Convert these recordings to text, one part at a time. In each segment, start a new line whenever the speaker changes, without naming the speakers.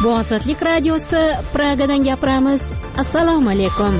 Bu Ozodlik radiosi, Pragadan gapiramiz. Assalomu alaykum.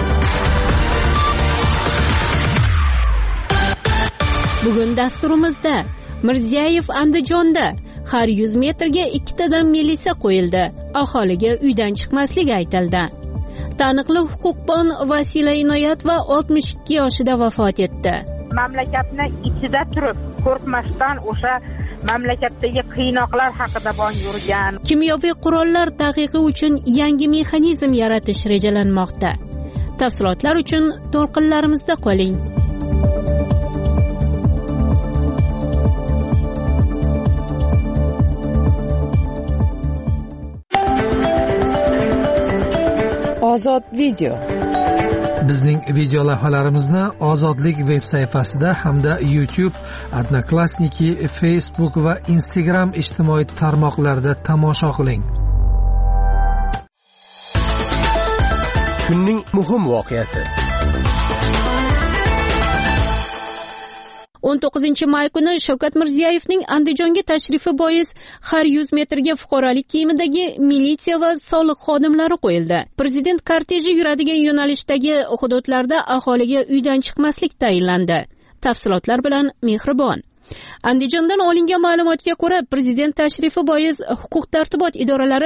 Bugun dasturimizda Mirziyoyev Andijonda har 100 metrga 2 tadan militsiya qo'yildi. Aholiga uydan chiqmaslik aytildi. Taniqli huquqbon Vasila Inoyat va 62 yoshida vafot etdi.
Mamlakatni ichida turib, qo'rqmasdan o'sha mamlakatdagi qiynoqlar haqida bong urgan.
Kimyoviy qurollar taqiqi uchun yangi mexanizm yaratish rejalanmoqda. Tafsilotlar uchun to'lqinlarimizda qoling.
Ozod video.
Bizning video lavhalarimizni Ozodlik veb sayfasida hamda YouTube, Odnoklassniki, Facebook va Instagram ijtimoiy tarmoqlarida tomosha qiling.
Kunning muhim voqeasi.
19 may kuni Shavkat Mirziyoyevning Andijonga tashrifi bois har 100 metrga fuqarolik kiyimidagi militsiya va soliq xodimlari qo'yildi. Prezident korteji yuradigan yo'nalishdagi hududlarda aholiga uydan chiqmaslik tayinlandi. Tafsilotlar bilan Mehribon. Andijondan olingan ma'lumotga ko'ra, prezident tashrifi bois huquq-tartibot idoralari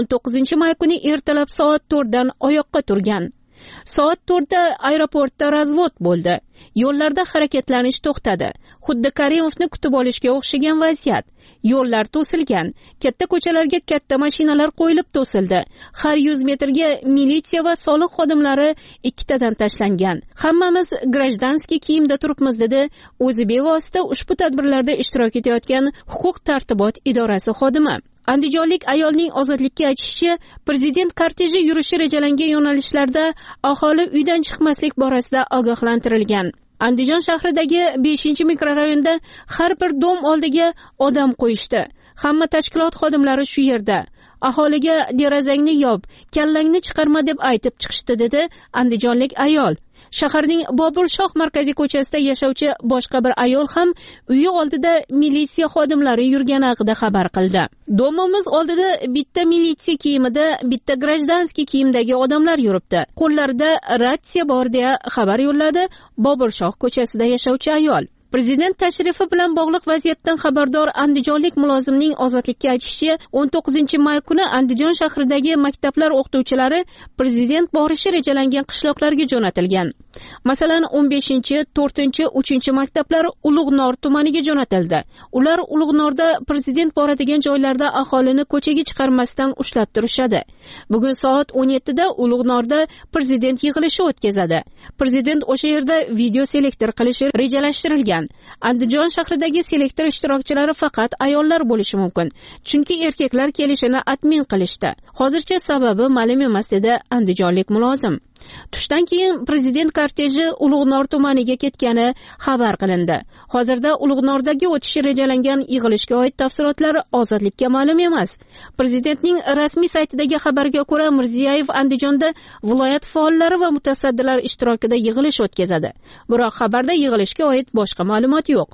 19 may kuni ertalab soat 4 dan oyoqqa turgan. Soat 4 da aeroportda razvod bo'ldi. Yo'llarda harakatlanish to'xtadi. Xuddi Karimovni kutib olishga o'xshagan vaziyat. Yo'llar to'silgan. Katta ko'chalarga katta mashinalar qo'yilib to'sildi. Har 100 metrga militsiya va soliq xodimlari 2 tadan tashlangan. Hammamiz grajdanskiy kiyimda turibmiz dedi o'zi bevosita ushbu tadbirlarda ishtirok etayotgan huquq-tartibot idorasi xodimi. Andijonlik ayolning ozodlikka aytishicha, prezident korteji yurishi rejalangan yo'nalishlarda aholi uydan chiqmaslik borasida ogohlantirilgan. Andijon shahridagi 5-mikrorayonda har bir dom oldiga odam qo'yishdi. Hamma tashkilot xodimlari shu yerda. Aholiga derazangni yop, kallangni chiqarma deb aytib chiqishdi dedi andijonlik ayol. Shaharning Boburshoh markaziy ko'chasida yashovchi boshqa bir ayol ham uyi oldida militsiya xodimlari yurgani haqida xabar qildi. Domimiz oldida bitta militsiya kiyimida, bitta grajdanskiy kiyimdagi odamlar yuribdi. Qo'llarida ratsiya bor deya xabar yo'lladi Boburshoh ko'chasida yashovchi ayol. Prezident tashrifi bilan bog'liq vaziyatdan xabardor andijonlik mulozimning ozodlikka aytishicha, 19 may kuni Andijon shahridagi maktablar o'qituvchilari prezident borishi rejalangan qishloqlarga jo'natilgan. Masalan, 15, 4, 3 maktablar Ulug'nor tumaniga jo'natildi. Ular Ulug'norda prezident boradigan joylarda aholini ko'chaga chiqarmasdan ushlab turishadi. Bugun soat 17 da Ulug'norda prezident yig'ilishi o'tkazadi. Prezident o'sha yerda video selektor qilishi rejalashtirilgan. Andijon shahridagi selektor ishtirokchilari faqat ayollar bo'lishi mumkin. Chunki erkaklar kelishini admin qilishdi. Hozircha sababi ma'lum emas dedi andijonlik mulozim. Tushdan keyin prezident korteji Ulug'nor tumaniga ketgani xabar qilindi. Hozirda Ulug'nordagi o'tishi rejalangan yig'ilishga oid tafsilotlar ozodlikka ma'lum emas. Prezidentning rasmiy saytidagi xabarga ko'ra, Mirziyoyev Andijonda viloyat faollari va mutasaddilar ishtirokida yig'ilish o'tkazadi. Biroq xabarda yig'ilishga oid boshqa ma'lumot yo'q.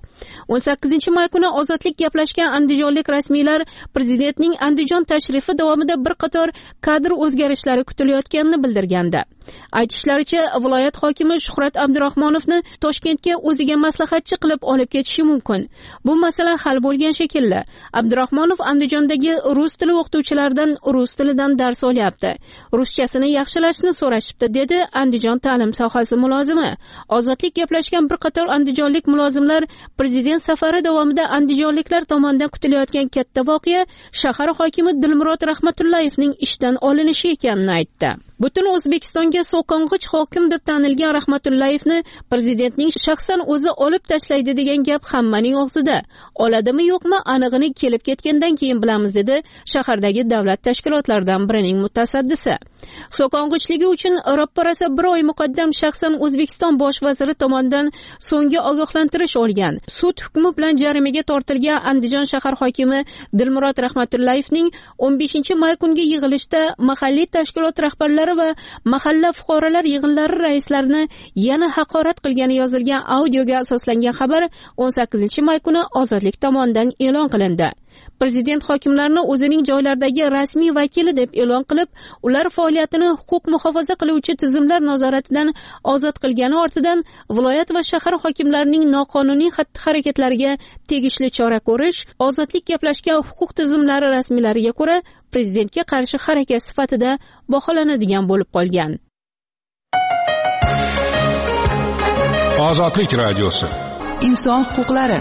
18 may kuni ozodlik gaplashgan andijonlik rasmiylar prezidentning Andijon tashrifi davomida bir qator kadr o'zgarishlari kutilayotganini bildirgandi. Aytishlaricha, viloyat hokimi Shuhrat Abdurahmonovni Toshkentga o'ziga maslahatchi qilib olib ketishi mumkin. Bu masala hal bo'lgan shekilli. Abdurahmonov Andijondagi rus tili o'qituvchilaridan rus tilidan dars olyapti. Ruschasini yaxshilashni so'rashibdi dedi Andijon ta'lim sohasi mulozimi. Ozodlik gaplashgan bir qator andijonlik mulozimlar prezident safari davomida andijonliklar tomonidan kutilayotgan katta voqea shahar hokimi Dilmurod Rahmatullayevning ishdan olinishi ekanini aytdi. Butun O'zbekistonga so'kong'ich hokim deb tanilgan Rahmatullayevni prezidentning shaxsan o'zi olib tashlaydi degan gap hammaning og'zida. Oladimi yo'qmi, anig'ini kelib ketgandan keyin bilamiz dedi shahardagi davlat tashkilotlaridan birining mutasaddisi. So'kong'ichligi uchun ro'parasi bir oy muqaddam shaxsan O'zbekiston bosh vaziri tomonidan so'nggi ogohlantirish olgan. Sud hukmi bilan jarimaga tortilgan Andijon shahar hokimi Dilmurod Rahmatullayevning 15 may kungi yig'ilishda mahalliy tashkilot rahbarlari va mahalla fuqarolar yig'inlari raislarini yana haqorat qilgani yozilgan audioga asoslangan xabar 18 may kuni Ozodlik tomonidan e'lon qilindi. Prezident hokimlarni o'zining joylardagi rasmiy vakili deb e'lon qilib, ular faoliyatini huquq muhofaza qiluvchi tizimlar nazoratidan ozod qilgani ortidan viloyat va shahar hokimlarining noqonuniy xatti-harakatlariga tegishli chora ko'rish ozodlik gaplashgan huquq tizimlari rasmiylariga ko'ra prezidentga qarshi harakat sifatida baholanadigan bo'lib qolgan.
Ozodlik radiosi.
Inson huquqlari.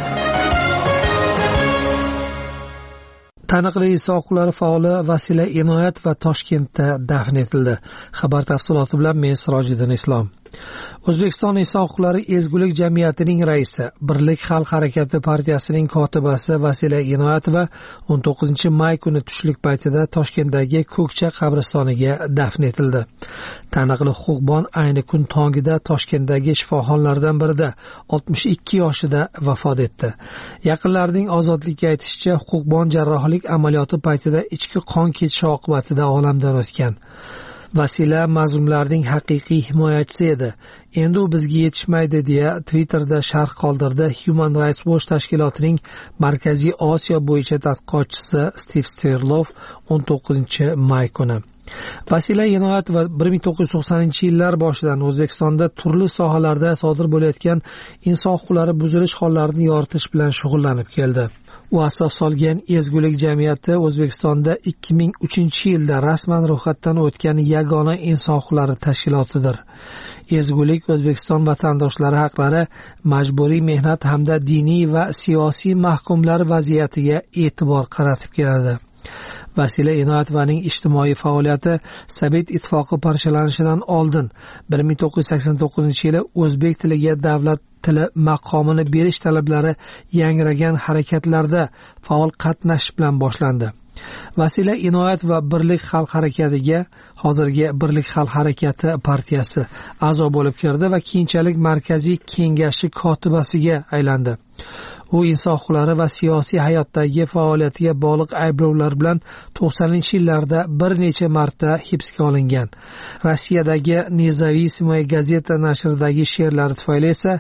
Taniqli inson huquqlari faoli Vasila Inoyat va Toshkentda dafn etildi. Xabar tafsiloti bilan men Sirojiddin Islom. O'zbekiston inson huquqlari ezgulik jamiyatining raisi, Birlik xalq harakati partiyasining kotibasi Vasila Inoyatova 19-may kuni tushlik paytida Toshkentdagi Ko'kcha qabristoniga dafn etildi. Taniqli huquqbon ayni kun tongida Toshkentdagi shifoxonalardan birida 62 yoshida vafot etdi. Yaqinlarining ozodlikka aytishicha, huquqbon jarrohlik amaliyoti paytida ichki qon ketishi oqibatida olamdan o'tgan. Vasila mazlumlarning haqiqiy himoyachisi edi. Endi u bizga yetishmaydi deya Twitterda sharh qoldirdi Human Rights Watch tashkilotining Markaziy Osiyo bo'yicha tadqiqotchisi Steve Sirlov 19-may kuni. Vasila Inoyatova 1990-yillar boshidan O'zbekistonda turli sohalarda sodir bo'layotgan inson huquqlari buzilish hollarini yoritish bilan shug'ullanib keldi. U asos solgan ezgulik jamiyati O'zbekistonda 2003-yilda rasman ro'yxatdan o'tgan yagona inson huquqlari tashkilotidir. Ezgulik O'zbekiston vatandoshlari haqlari, majburiy mehnat hamda diniy va siyosiy mahkumlar vaziyatiga e'tibor qaratib keladi. Vasila Inoyatovaning ijtimoiy faoliyati Sovet ittifoqi parchalanishidan oldin 1989-yili o'zbek tiliga davlat tili maqomini berish talablari yangragan harakatlarda faol qatnashish bilan boshlandi. Vasila Inoyatova Birlik xalq harakatiga, hozirgi Birlik xalq harakati partiyasi a'zo bo'lib kirdi va keyinchalik markaziy kengashi kotibasiga aylandi. U inson huquqlari va siyosiy hayotdagi faoliyatiga bog'liq ayblovlar bilan 90-yillarda bir necha marta hibsga olingan. Rossiyadagi Nezavisimoy gazeta nashridagi she'rlari tufayli esa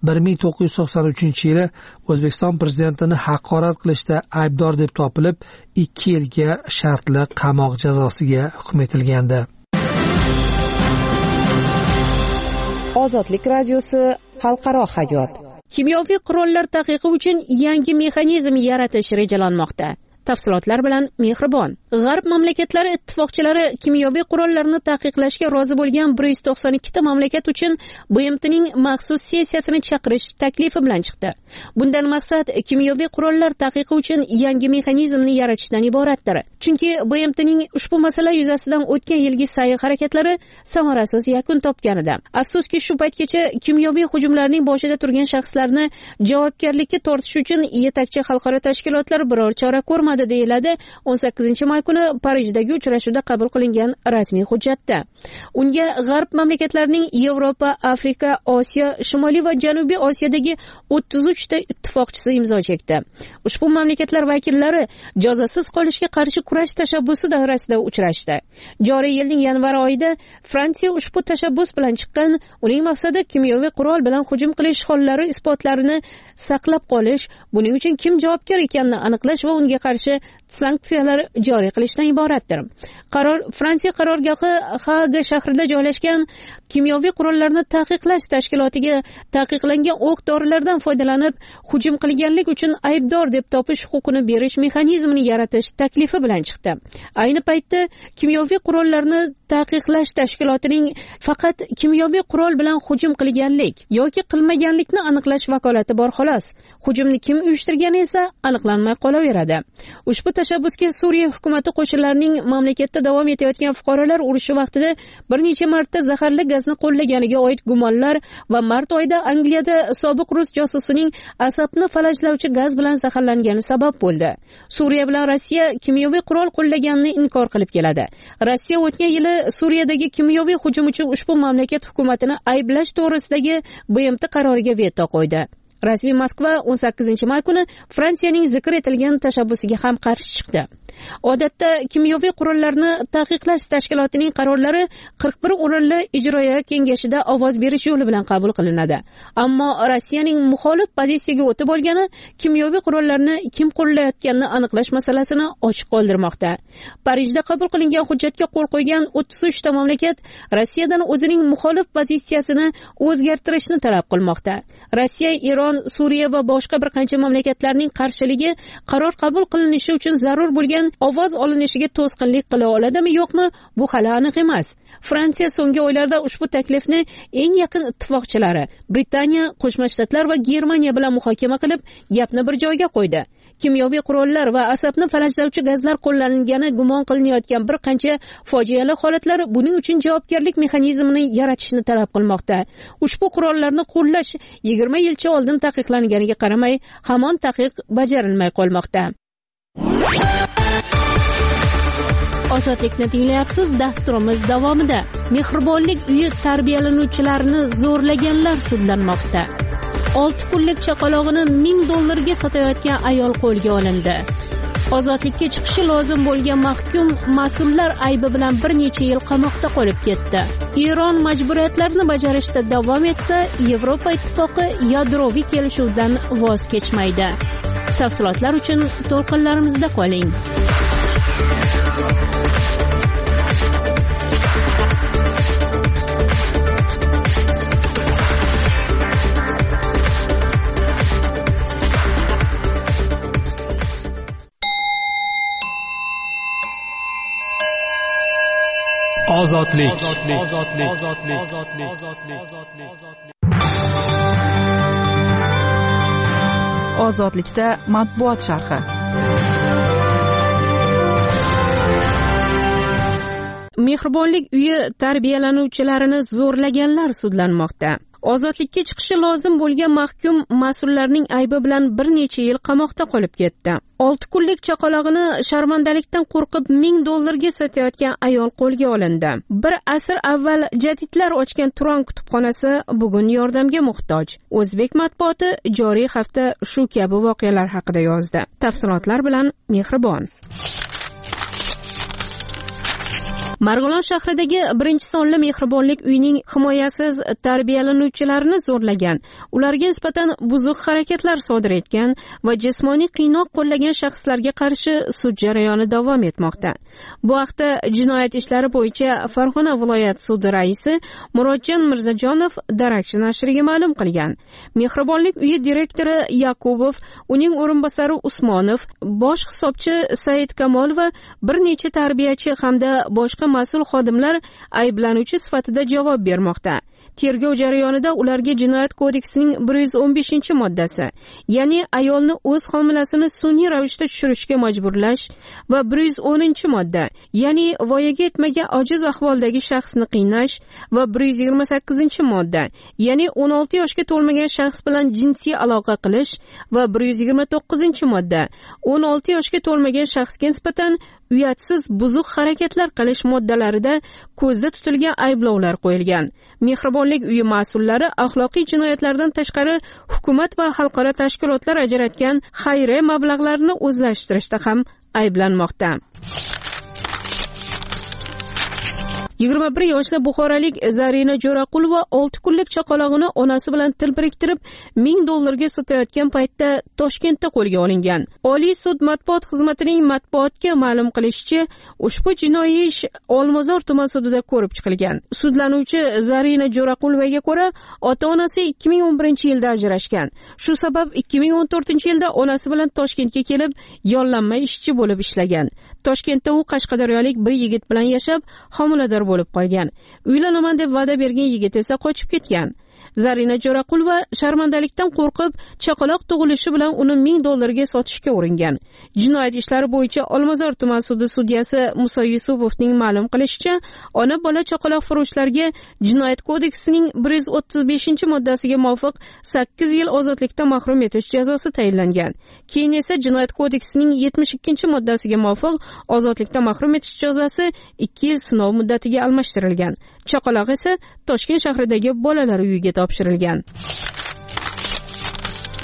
1993-yili O'zbekiston prezidentini haqorat qilishda aybdor deb topilib, 2 yilga shartli qamoq jazosiga hukm etilgandi.
Ozodlik radiosi xalqaro hayot.
Kimyoviy qurollar taqiqi uchun yangi mexanizm yaratish rejalanmoqda. Tafsilotlar bilan Mehribon. G'arb mamlakatlari ittifoqchilari kimyoviy qurollarni taqiqlashga rozi bo'lgan 192 ta mamlakat uchun BMTning maxsus sessiyasini chaqirish taklifi bilan chiqdi. Bundan maqsad kimyoviy qurollar taqiqi uchun yangi mexanizmni yaratishdan iboratdir. Chunki BMTning ushbu masala yuzasidan o'tgan yilgi sa'y harakatlari samarasiz yakun topgan edi. Afsuski, shu paytgacha kimyoviy hujumlarning boshida turgan shaxslarni javobgarlikka tortish uchun yetakchi xalqaro tashkilotlar biror chora ko'rmadi, deyiladi 18-may kuni Parijdagi uchrashuvda qabul qilingan rasmiy hujjatda. Unga G'arb mamlakatlarining Yevropa, Afrika, Osiyo, Shimoliy va Janubiy Osiyodagi 33 ta ittifoqchisi imzo chekdi. Ushbu mamlakatlar vakillari jazosiz qolishga qarshi kurash tashabbusi doirasida uchrashdi. Joriy yilning yanvar oyida Fransiya ushbu tashabbus bilan chiqqan. Uning maqsadi kimyoviy qurol bilan hujum qilish hollari isbotlarini saqlab qolish, buning uchun kim javobgar ekanini aniqlash va unga qarshi sanksiyalar joriy qilishdan iboratdir. Qaror Fransiya qarorgohi Haga shahrida joylashgan kimyoviy qurollarni taqiqlash tashkilotiga taqiqlangan o'q-dorilardan foydalanib hujum qilganlik uchun aybdor deb topish huquqini berish mexanizmini yaratish taklifi bilan chiqdi. Ayni paytda kimyoviy qurollarni taqiqlash tashkilotining faqat kimyoviy qurol bilan hujum qilganlik yoki qilmaganlikni aniqlash vakolati bor, xolos. Hujumni kim uyushtirgani esa aniqlanmay qolaveradi. Ushbu tashabbusga Suriya hukumati qo'shinlarining mamlakatda davom etayotgan fuqarolar urushi vaqtida bir necha marta zaharli gazni qo'llaganiga oid gumonlar va mart oyida Angliyada sobiq rus josusining asabni falajlovchi gaz bilan zaharlangani sabab bo'ldi. Suriya bilan Rossiya kimyoviy qurol qo'llaganini inkor qilib keladi. Rossiya o'tgan yili Suriyadagi kimyoviy hujum uchun ushbu mamlakat hukumatini ayblash to'g'risidagi BMT qaroriga veto qo'ydi. Rasmiy Moskva 18-may kuni Fransiyaning zikr etilgan tashabbusiga ham qarshi chiqdi. Odatda kimyoviy qurollarni taqiqlash tashkilotining qarorlari 41 o'rinli ijroiya kengashida ovoz berish yo'li bilan qabul qilinadi. Ammo Rossiyaning muxolif pozitsiyaga o'tib olgani kimyoviy qurollarni kim qo'llayotganini aniqlash masalasini ochiq qoldirmoqda. Parijda qabul qilingan hujjatga qo'l qo'ygan 33 ta mamlakat Rossiyadan o'zining muxolif pozitsiyasini o'zgartirishni talab qilmoqda. Rossiya, Eron, Suriya va boshqa bir qancha mamlakatlarning qarshiligi qaror qabul qilinishi uchun zarur bo'lgan ovoz olinishiga to'sqinlik qila oladimi yo'qmi, bu hali aniq emas. Fransiya so'nggi oylarda ushbu taklifni eng yaqin ittifoqchilari Britaniya, Qo'shma Shtatlar va Germaniya bilan muhokama qilib, gapni bir joyga qo'ydi. Kimyoviy qurollar va asabni falajlovchi gazlar qo'llanilgani gumon qilinayotgan bir qancha fojiali holatlar buning uchun javobgarlik mexanizmini yaratishni talab qilmoqda. Ushbu qurollarni qo'llash 20 yilcha oldin taqiqlanganiga qaramay, hamon taqiq bajarilmay qolmoqda. Ozodlikni tinglayapsiz. Dasturimiz davomida Mehribonlik uyi tarbiyalanuvchilarini zo'rlaganlar sudlanmoqda. 6 kunlik chaqalog'ini $1000 sotayotgan ayol qo'lga olindi. Ozodlikka chiqishi lozim bo'lgan mahkum mas'ullar aybi bilan bir necha yil qamoqda qolib ketdi. Eron majburiyatlarini bajarishda davom etsa, Yevropa ittifoqi yadroviy kelishuvdan voz kechmaydi. Tafsilotlar uchun to'lqinlarimizda qoling.
Ozodlik.
Ozodlikda matbuot sharhi.
Mehribonlik uyi tarbiyalanuvchilarini zo'rlaganlar sudlanmoqda. Ozodlikka chiqishi lozim bo'lgan mahkum mas'ullarning aybi bilan bir necha yil qamoqda qolib ketdi. 6 kunlik chaqalog'ini sharmandalikdan qo'rqib $1000 sotayotgan ayol qo'lga olindi. Bir asr avval jadidlar ochgan Turon kutubxonasi bugun yordamga muhtoj. O'zbek matbuoti joriy hafta shu kabi voqealar haqida yozdi. Tafsilotlar bilan Mehribon. Marg'ilon shahridagi 1-sonli mehribonlik uyining himoyasiz tarbiyalanuvchilarini zo'rlagan, ularga nisbatan buzuq harakatlar sodir etgan va jismoniy qiynoq qo'llagan shaxslarga qarshi sud jarayoni davom etmoqda. Bu haqda Jinoyat ishlari bo'yicha Farg'ona viloyat sudi raisi Murodjon Mirzajonov Darakchi nashriga ma'lum qilgan. Mehribonlik uyi direktori Yakubov, uning o'rinbosari Usmonov, bosh hisobchi Said Kamol va bir necha tarbiyachi hamda boshqa mas'ul xodimlar ayblanuvchi sifatida javob bermoqda. Tergov jarayonida ularga Jinoyat kodeksining 115-moddasi, ya'ni ayolni o'z homilasini sun'iy ravishda tushirishga majburlash va 110-modda, ya'ni voyaga yetmagan ojiz ahvoldagi shaxsni qiynash va 128-modda, ya'ni 16 yoshga to'lmagan shaxs bilan jinsiy aloqa qilish va 129-modda, 16 yoshga to'lmagan shaxsga nisbatan uyatsiz buzuq harakatlar qilish moddalarida ko'zda tutilgan ayblovlar qo'yilgan. Mehribonlik uyi mas'ullari axloqiy jinoyatlardan tashqari hukumat va xalqaro tashkilotlar ajratgan xayriya mablag'larini o'zlashtirishda ham ayblanmoqda. 21 yoshli buxorolik Zarina Jo'raqulova 6 kunlik chaqalog'ini onasi bilan til biriktirib $1000 sotayotgan paytda Toshkentda qo'lga olingan. Oliy sud matbuot xizmatining matbuotga ma'lum qilishicha, ushbu jinoiy ish Olmazor tuman sudida ko'rib chiqilgan. Sudlanuvchi Zarina Jo'raqulovaga ko'ra, ota-onasi 2011-yilda ajrashgan. Shu sabab 2014-yilda onasi bilan Toshkentga kelib, yollanma ishchi bo'lib ishlagan. Toshkentda u qashqadaryolik bir yigit bilan yashab, homilador bo'lib qolgan. Uylanaman deb va'da bergan yigit esa qochib ketgan. Zarina Jo'raqulova sharmandalikdan qo'rqib, chaqaloq tug'ilishi bilan uni $1000 sotishga uringan. Jinoyat ishlari bo'yicha Olmazor tuman sudi sudyasi Musa Yusufovning ma'lum qilishicha, ona bola chaqaloq furushlarga Jinoyat kodeksining 135-moddasiga muvofiq 8 yil ozodlikdan mahrum etish jazosi tayinlangan. Keyin esa Jinoyat kodeksining 72-moddasiga muvofiq ozodlikdan mahrum etish jazosi 2 yil sinov muddatiga almashtirilgan. Chaqaloq esa Toshkent shahridagi bolalar uyiga topshirilgan.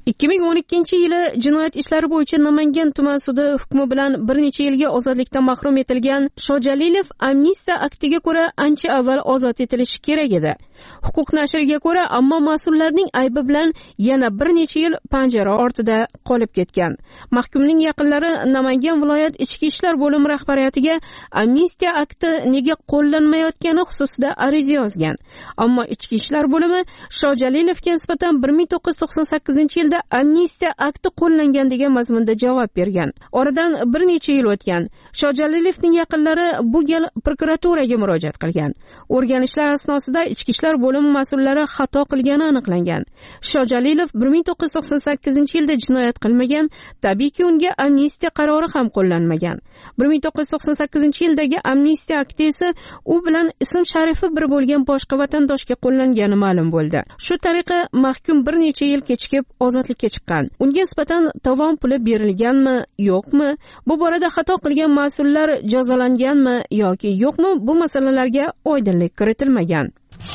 2012-yili jinoyat ishlari bo'yicha Namangan tuman sudi hukmi bilan bir necha yilga ozodlikdan mahrum etilgan Shojalilov amnistiya aktiga ko'ra ancha avval ozod etilishi kerak edi. Huquq nashriga ko'ra, ammo mas'ullarning aybi bilan yana bir necha yil panjara ortida qolib ketgan. Mahkumning yaqinlari Namangan viloyat ichki ishlar bo'limi rahbariyatiga amnistiya akti nega qo'llanmayotgani xususida ariza yozgan. Ammo ichki ishlar bo'limi Shojalilovga nisbatan 1998-yilda amnistiya akti qo'llangan degan mazmunda javob bergan. Oradan bir necha yil o'tgan. Shojalilovning yaqinlari bu gal prokuraturaga murojaat qilgan. O'rganishlar asnosida ichki ishlar bo'limi mas'ullari xato qilgani aniqlangan. Shojalilov 1998-yilda jinoyat qilmagan, tabiiyki unga amnistiya qarori ham qo'llanmagan. 1998-yildagi amnistiya akti esa u bilan ism sharifi bir bo'lgan boshqa vatandoshga qo'llangani ma'lum bo'ldi. Shu tariqa mahkum bir necha yil kechikib ozodlikka chiqqan. Unga nisbatan tovon puli berilganmi, yo'qmi? Bu borada xato qilgan mas'ullar jazolanganmi yoki yo'qmi? Bu masalalarga oydinlik kiritilmagan.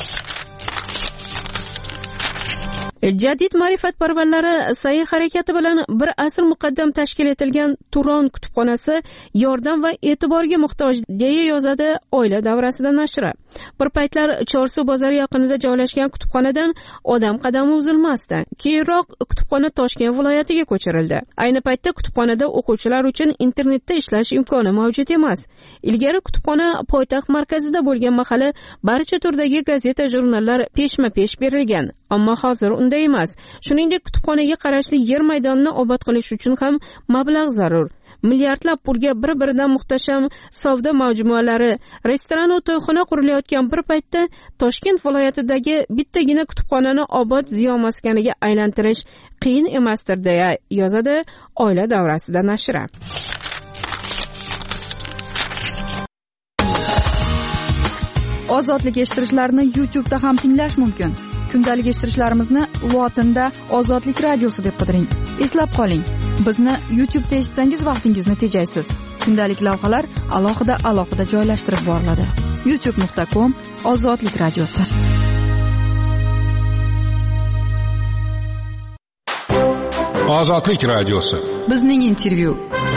Jadid ma'rifatparvarlari sa'y harakati bilan bir asr muqaddam tashkil etilgan Turon kutubxonasi yordam va e'tiborga muhtoj, deya yozadi Oila davrasida nashri. Bir paytlar Chorsu bozori yaqinida joylashgan kutubxonadan odam qadami uzilmasdi. Keyinroq kutubxona Toshkent viloyatiga ko'chirildi. Ayni paytda kutubxonada o'quvchilar uchun internetda ishlash imkoni mavjud emas. Ilgari kutubxona poytaxt markazida bo'lgan mahali barcha turdagi gazeta, jurnallar peshma-pesh berilgan. Ammo hozir unday emas. Shuningdek, kutubxonaga qarashli yer maydonini obod qilish uchun ham mablag' zarur. Milliardlab pulga bir-biridan muhtasham savdo majmualari, restoran va to'yxona qurilayotgan bir paytda Toshkent viloyatidagi bittagina kutubxonani obod ziyon maskaniga aylantirish qiyin emasdir, deya yozadi Oila davrasida nashri.
Ozodlik eshittirishlarni YouTube'da ham tinglash mumkin. Kundalik eshittirishlarimizni lotinda Ozodlik radiosi deb qidiring. Eslab qoling, bizni YouTube'da eshitsangiz vaqtingizni tejaysiz. Kundalik lavhalar alohida joylashtirib boriladi. youtube.com/Ozodlik radiosi.
Ozodlik radiosi.
Bizning intervyu.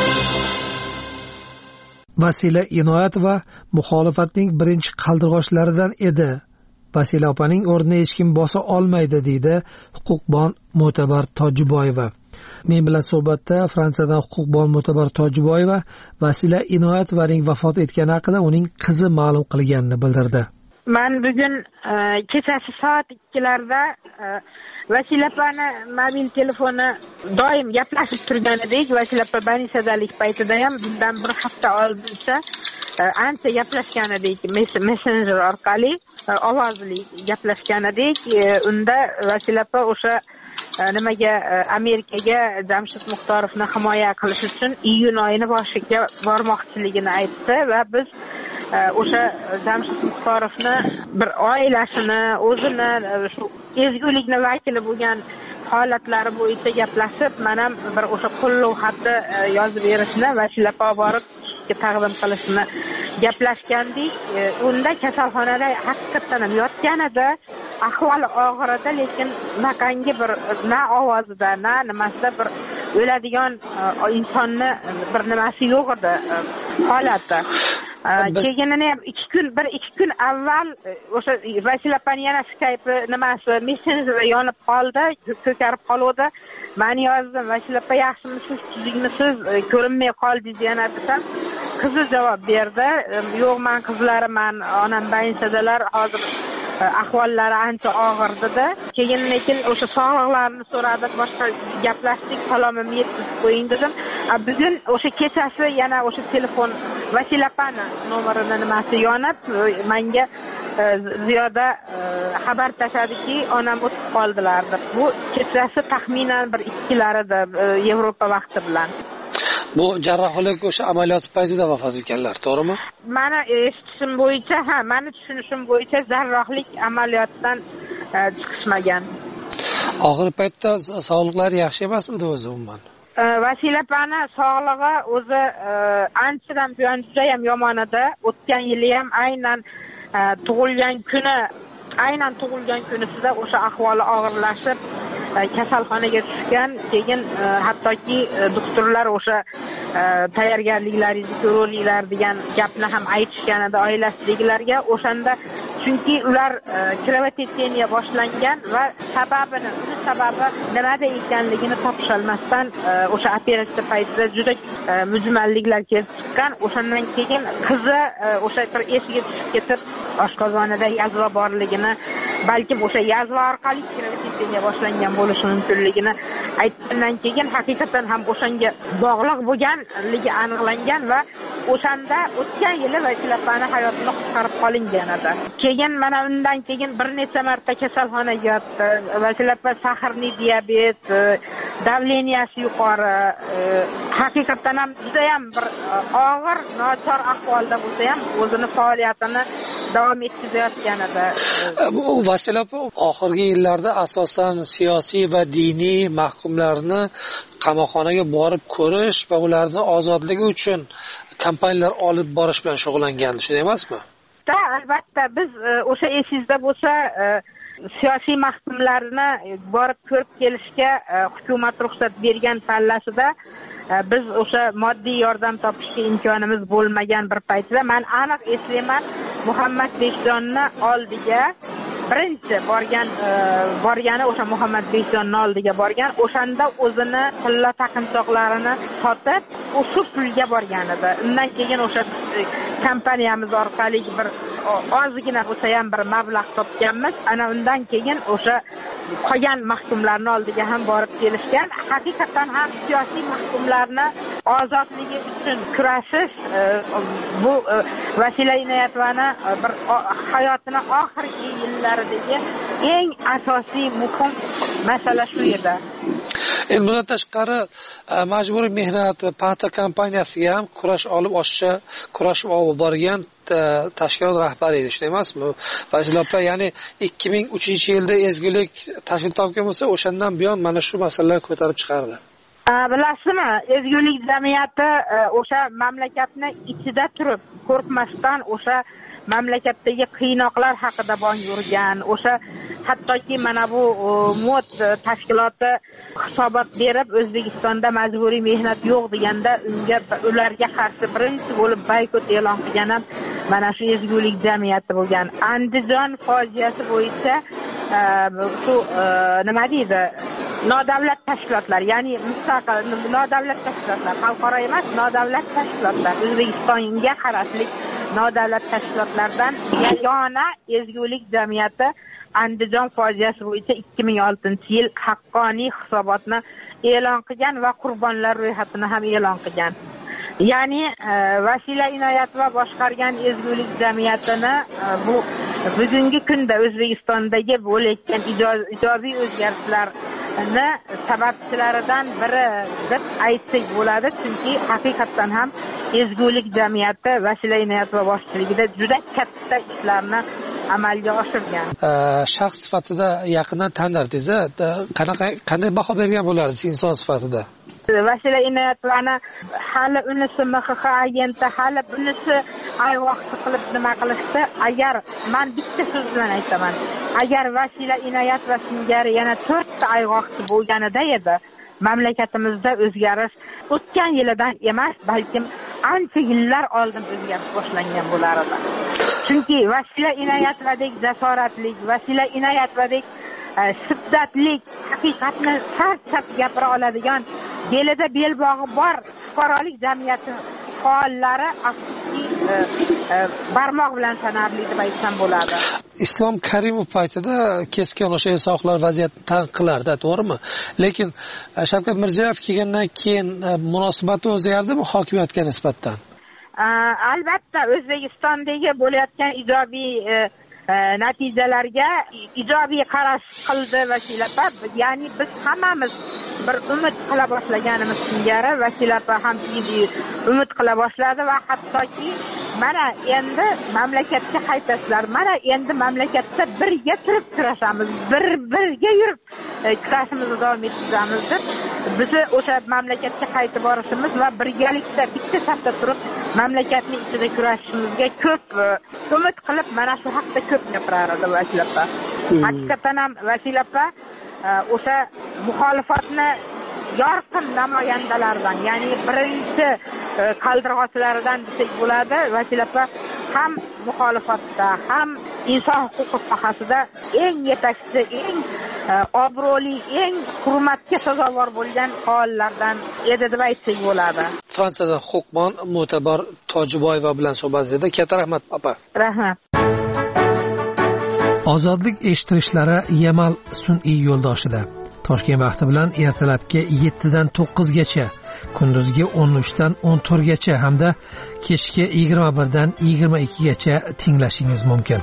Vasila Inoyat va muxolifatning birinchi qaldirg'ochlaridan edi. Vasila opaning o'rnini hech kim bosa olmaydi, deydi huquqbon Mo'tabar Tojiboyeva. Men bilan suhbatda Fransiyadan huquqbon Mo'tabar Tojiboyeva Vasila Inoyatovaning vafot etgani haqida uning qizi ma'lum qilganini bildirdi.
Men bugun kechasi soat 2larda Vasila opani mobil telefoni doim gaplashib turgan edik. Vasila opa banisadalik paytida ham bundan bir hafta oldincha ancha gaplashgan edik, messenger orqali ovozli gaplashgan edik. Unda Vasila opa o'sha nimaga Amerikaga Jamshid Muxtorovni himoya qilish uchun iyun oyini boshiga bormoqchiligini aytdi va biz o'sha Jamshid Muxtorovni bir oilasini, o'zini shu ezgulikni vakili bo'lgan holatlari bo'yicha gaplashib, men ham bir o'sha qo'llov xati yozib berishni Vasila opa borib taqdim qilishni gaplashgandik. Unda kasalxonada haqiqatan ham yotgan edi, ahvoli og'ir edi, lekin naqangi bir na ovozida, na nimasida bir o'ladigan insonni bir nimasi yo'q edi holati. Keyin ham 2 kun avval o'sha Vasila opani yana Skype nimasi messenger yonib qoldi, ko'karib qoldi. Men yozdim, Vasila opa yaxshimisiz, tuzukmisiz, ko'rinmay qoldingiz yana desam, qizi javob berdi. Yo'q, men qizlarim, onam bayinsadalar, hozir ahvollari ancha og'ir dedi. Keyin lekin o'sha sog'liqlarini so'radik, boshqa gaplashdik, salomimni yetkazib qo'ying dedim. Bugun o'sha kechasi yana o'sha telefon Vasila opani nomerini nimasi yonib, menga Ziyoda xabar tashladiki, onam o'tib qoldilar deb. Bu kechasi taxminan bir 2larida Yevropa vaqti bilan.
Bu jarrohlik o'sha amaliyot paytida vafot etganlar, to'g'rimi?
Meni eshitishim bo'yicha, meni tushunishim bo'yicha jarrohlik amaliyotdan chiqishmagan.
Oxirgi paytda sog'liqlari yaxshi emasmidi o'zi umuman?
Vasila opani sog'lig'i o'zi anchadan buyon juda ham yomon edi. O'tgan yili ham aynan tug'ilgan kunisida o'sha ahvoli og'irlashib, kasalxonaga tushgan. Keyin hattoki doktorlar o'sha tayyorgarliklaringizni ko'rolinglar degan gapni ham aytishgan edi oilasidagilarga. O'shanda chunki ular kровотечение boshlangan va sababi nimada ekanligini topisholmasdan o'sha operatsiya paytida juda mujmalliklar kelib chiqqan. O'shandan keyin qizi o'sha bir esiga tushib ketib, oshqozonida yazva borligini, balkim o'sha yazva orqali kровотечение boshlangan bo'lishi mumkinligini aytgandan keyin haqiqatan ham o'shanga bog'liq bo'lganligi aniqlangan va o'shanda o'tgan yili Vasilapani hayotini qutqarib qolingan edi. Keyin mana undan keyin bir necha marta kasalxonaga yotdi. Vasilapa sahrli diabet, davleniyasi yuqori, haqiqatan ham juda ham bir og'ir, nochor ahvolda bo'lsa ham o'zini faoliyatini davom etkazayotgan edi.
Bu Vasilapa oxirgi yillarda asosan siyosiy va diniy mahkumlarni qamoqxonaga borib ko'rish va ularni ozodligi uchun kampaniyalar olib borish bilan shug'ullangandi, shunday emasmi?
Albatta, biz o'sha esingizda bo'lsa, siyosiy mahkumlarni borib ko'rib kelishga hukumat ruxsat bergan pallasida biz o'sha moddiy yordam topishga imkonimiz bo'lmagan bir paytda men aniq eslayman, Muhammad Beshjonni oldiga birinchi borgani o'sha Muhammad Beshjonni oldiga borgan. O'shanda o'zini tilla taqinchoqlarini sotib, o'sha pulga borgan edi. Undan keyin o'sha kompaniyamiz orqali bir ozgina bo'lsa ham bir mablag' topganmiz. Ana undan keyin o'sha qolgan mahkumlarni oldiga ham borib kelishgan. Haqiqatan ham siyosiy mahkumlarni ozodligi uchun kurashish bu Vasila Inoyatovani bir hayotini oxirgi yillaridagi eng asosiy muhim masala shu edi.
Endi bundan tashqari majburiy mehnat va paxta kompaniyasiga ham kurashib olib borgan tashkilot rahbari edi, shunday emasmi? Vasilapa, ya'ni 2003-yilda ezgulik tashkil topgan bo'lsa, o'shandan buyon mana shu masalalarni ko'tarib chiqardi.
Bilasizmi, ezgulik jamiyati o'sha mamlakatni ichida turib, qo'rqmasdan o'sha mamlakatdagi qiynoqlar haqida bong urgan, o'sha hattoki mana bu MOD tashkiloti hisobot berib, O'zbekistonda majburiy mehnat yo'q deganda ularga qarshi birinchi bo'lib boykot e'lon qilgan ham mana shu ezgulik jamiyati bo'lgan. Andijon fojiasi bo'yicha shu nima deydi? Nodavlat tashkilotlar, ya'ni mustaqil nodavlat tashkilotlar, xalqaro emas, nodavlat tashkilotlar, O'zbekistonga qarashli nodavlat tashkilotlardan yagona ezgulik jamiyati Andijon fojiasi bo'yicha 2006-yil haqqoniy hisobotni e'lon qilgan va qurbonlar ro'yxatini ham e'lon qilgan. Ya'ni Vasila Inoyatova boshqargan ezgulik jamiyatini bu bugungi kunda O'zbekistondagi bo'layotgan ijobiy o'zgarishlarni sababchilaridan biri deb aytsak bo'ladi, chunki haqiqatan ham ezgulik jamiyati Vasila Inoyatova boshchiligida juda katta ishlarni amalga oshirgan.
Shaxs sifatida yaqindan tanirdiz, qanday baho bergan bo'lardingiz inson sifatida?
Vasila Inoyatovani hali unisi MXX agenti, hali bunisi ayvaqti qilib nima qilishdi. Agar men bitta so'z bilan aytaman, agar Vasila Inoyatova singari yana 4 ta ayvaqti bo'lganida edi, mamlakatimizda o'zgarish o'tgan yildan emas, balkim ancha yillar oldin o'zgarish boshlangan bo'lar edi. Chunki Vasila Inoyatovadek jasoratlik, Vasila Inoyatovadek shiddatlik, haqiqatni sarchab gapira oladigan, belida belbog'i bor fuqarolik jamiyati faollari afsuski barmoq bilan sanarli deb aytsam bo'ladi.
Islom Karimov paytida keskin o'sha insoqlar vaziyatni tanqid qilardi, to'g'rimi? Lekin Shavkat Mirziyoyev kelgandan keyin munosabati o'zgardimi hokimiyatga nisbatan?
Albatta, O'zbekistondagi bo'layotgan ijobiy natijalarga ijobiy qarash qildi Vasilapa. Ya'ni biz hammamiz bir umid qila boshlaganimiz singari Vasilapa ham umid qila boshladi va hattoki mana endi mamlakatga qaytashlar, mana endi mamlakatda birga turib kurashamiz, birga yurib kurashimizni davom ettiramiz deb bizni o'sha mamlakatga qaytib borishimiz va birgalikda bitta safda turib mamlakatning ichida kurashishimizga ko'p umid qilib mana shu haqda ko'p gapirar edi Vasilapa. Haqiqatan ham Vasilapa o'sha muxolifatni yorqin namoyandalaridan, ya'ni birinchi qaldirg'ochlaridan desak bo'ladi. Vasila opa ham muxolifatda, ham inson huquqi sohasida eng yetakchi, eng obro'li, eng hurmatga sazovor bo'lgan faollardan edi deb aytsak bo'ladi.
Fransiyada huquqbon Mo'tabar Tojiboyeva bilan suhbat edi. Katta rahmat opa.
Rahmat.
Ozodlik eshittirishlari Yamal sun'iy yo'ldoshida. Toshkent vaqti bilan ertalabki 7 dan 9 gacha, kunduzgi 13 dan 14 gacha hamda kechki 21 dan 22 gacha tinglashingiz mumkin.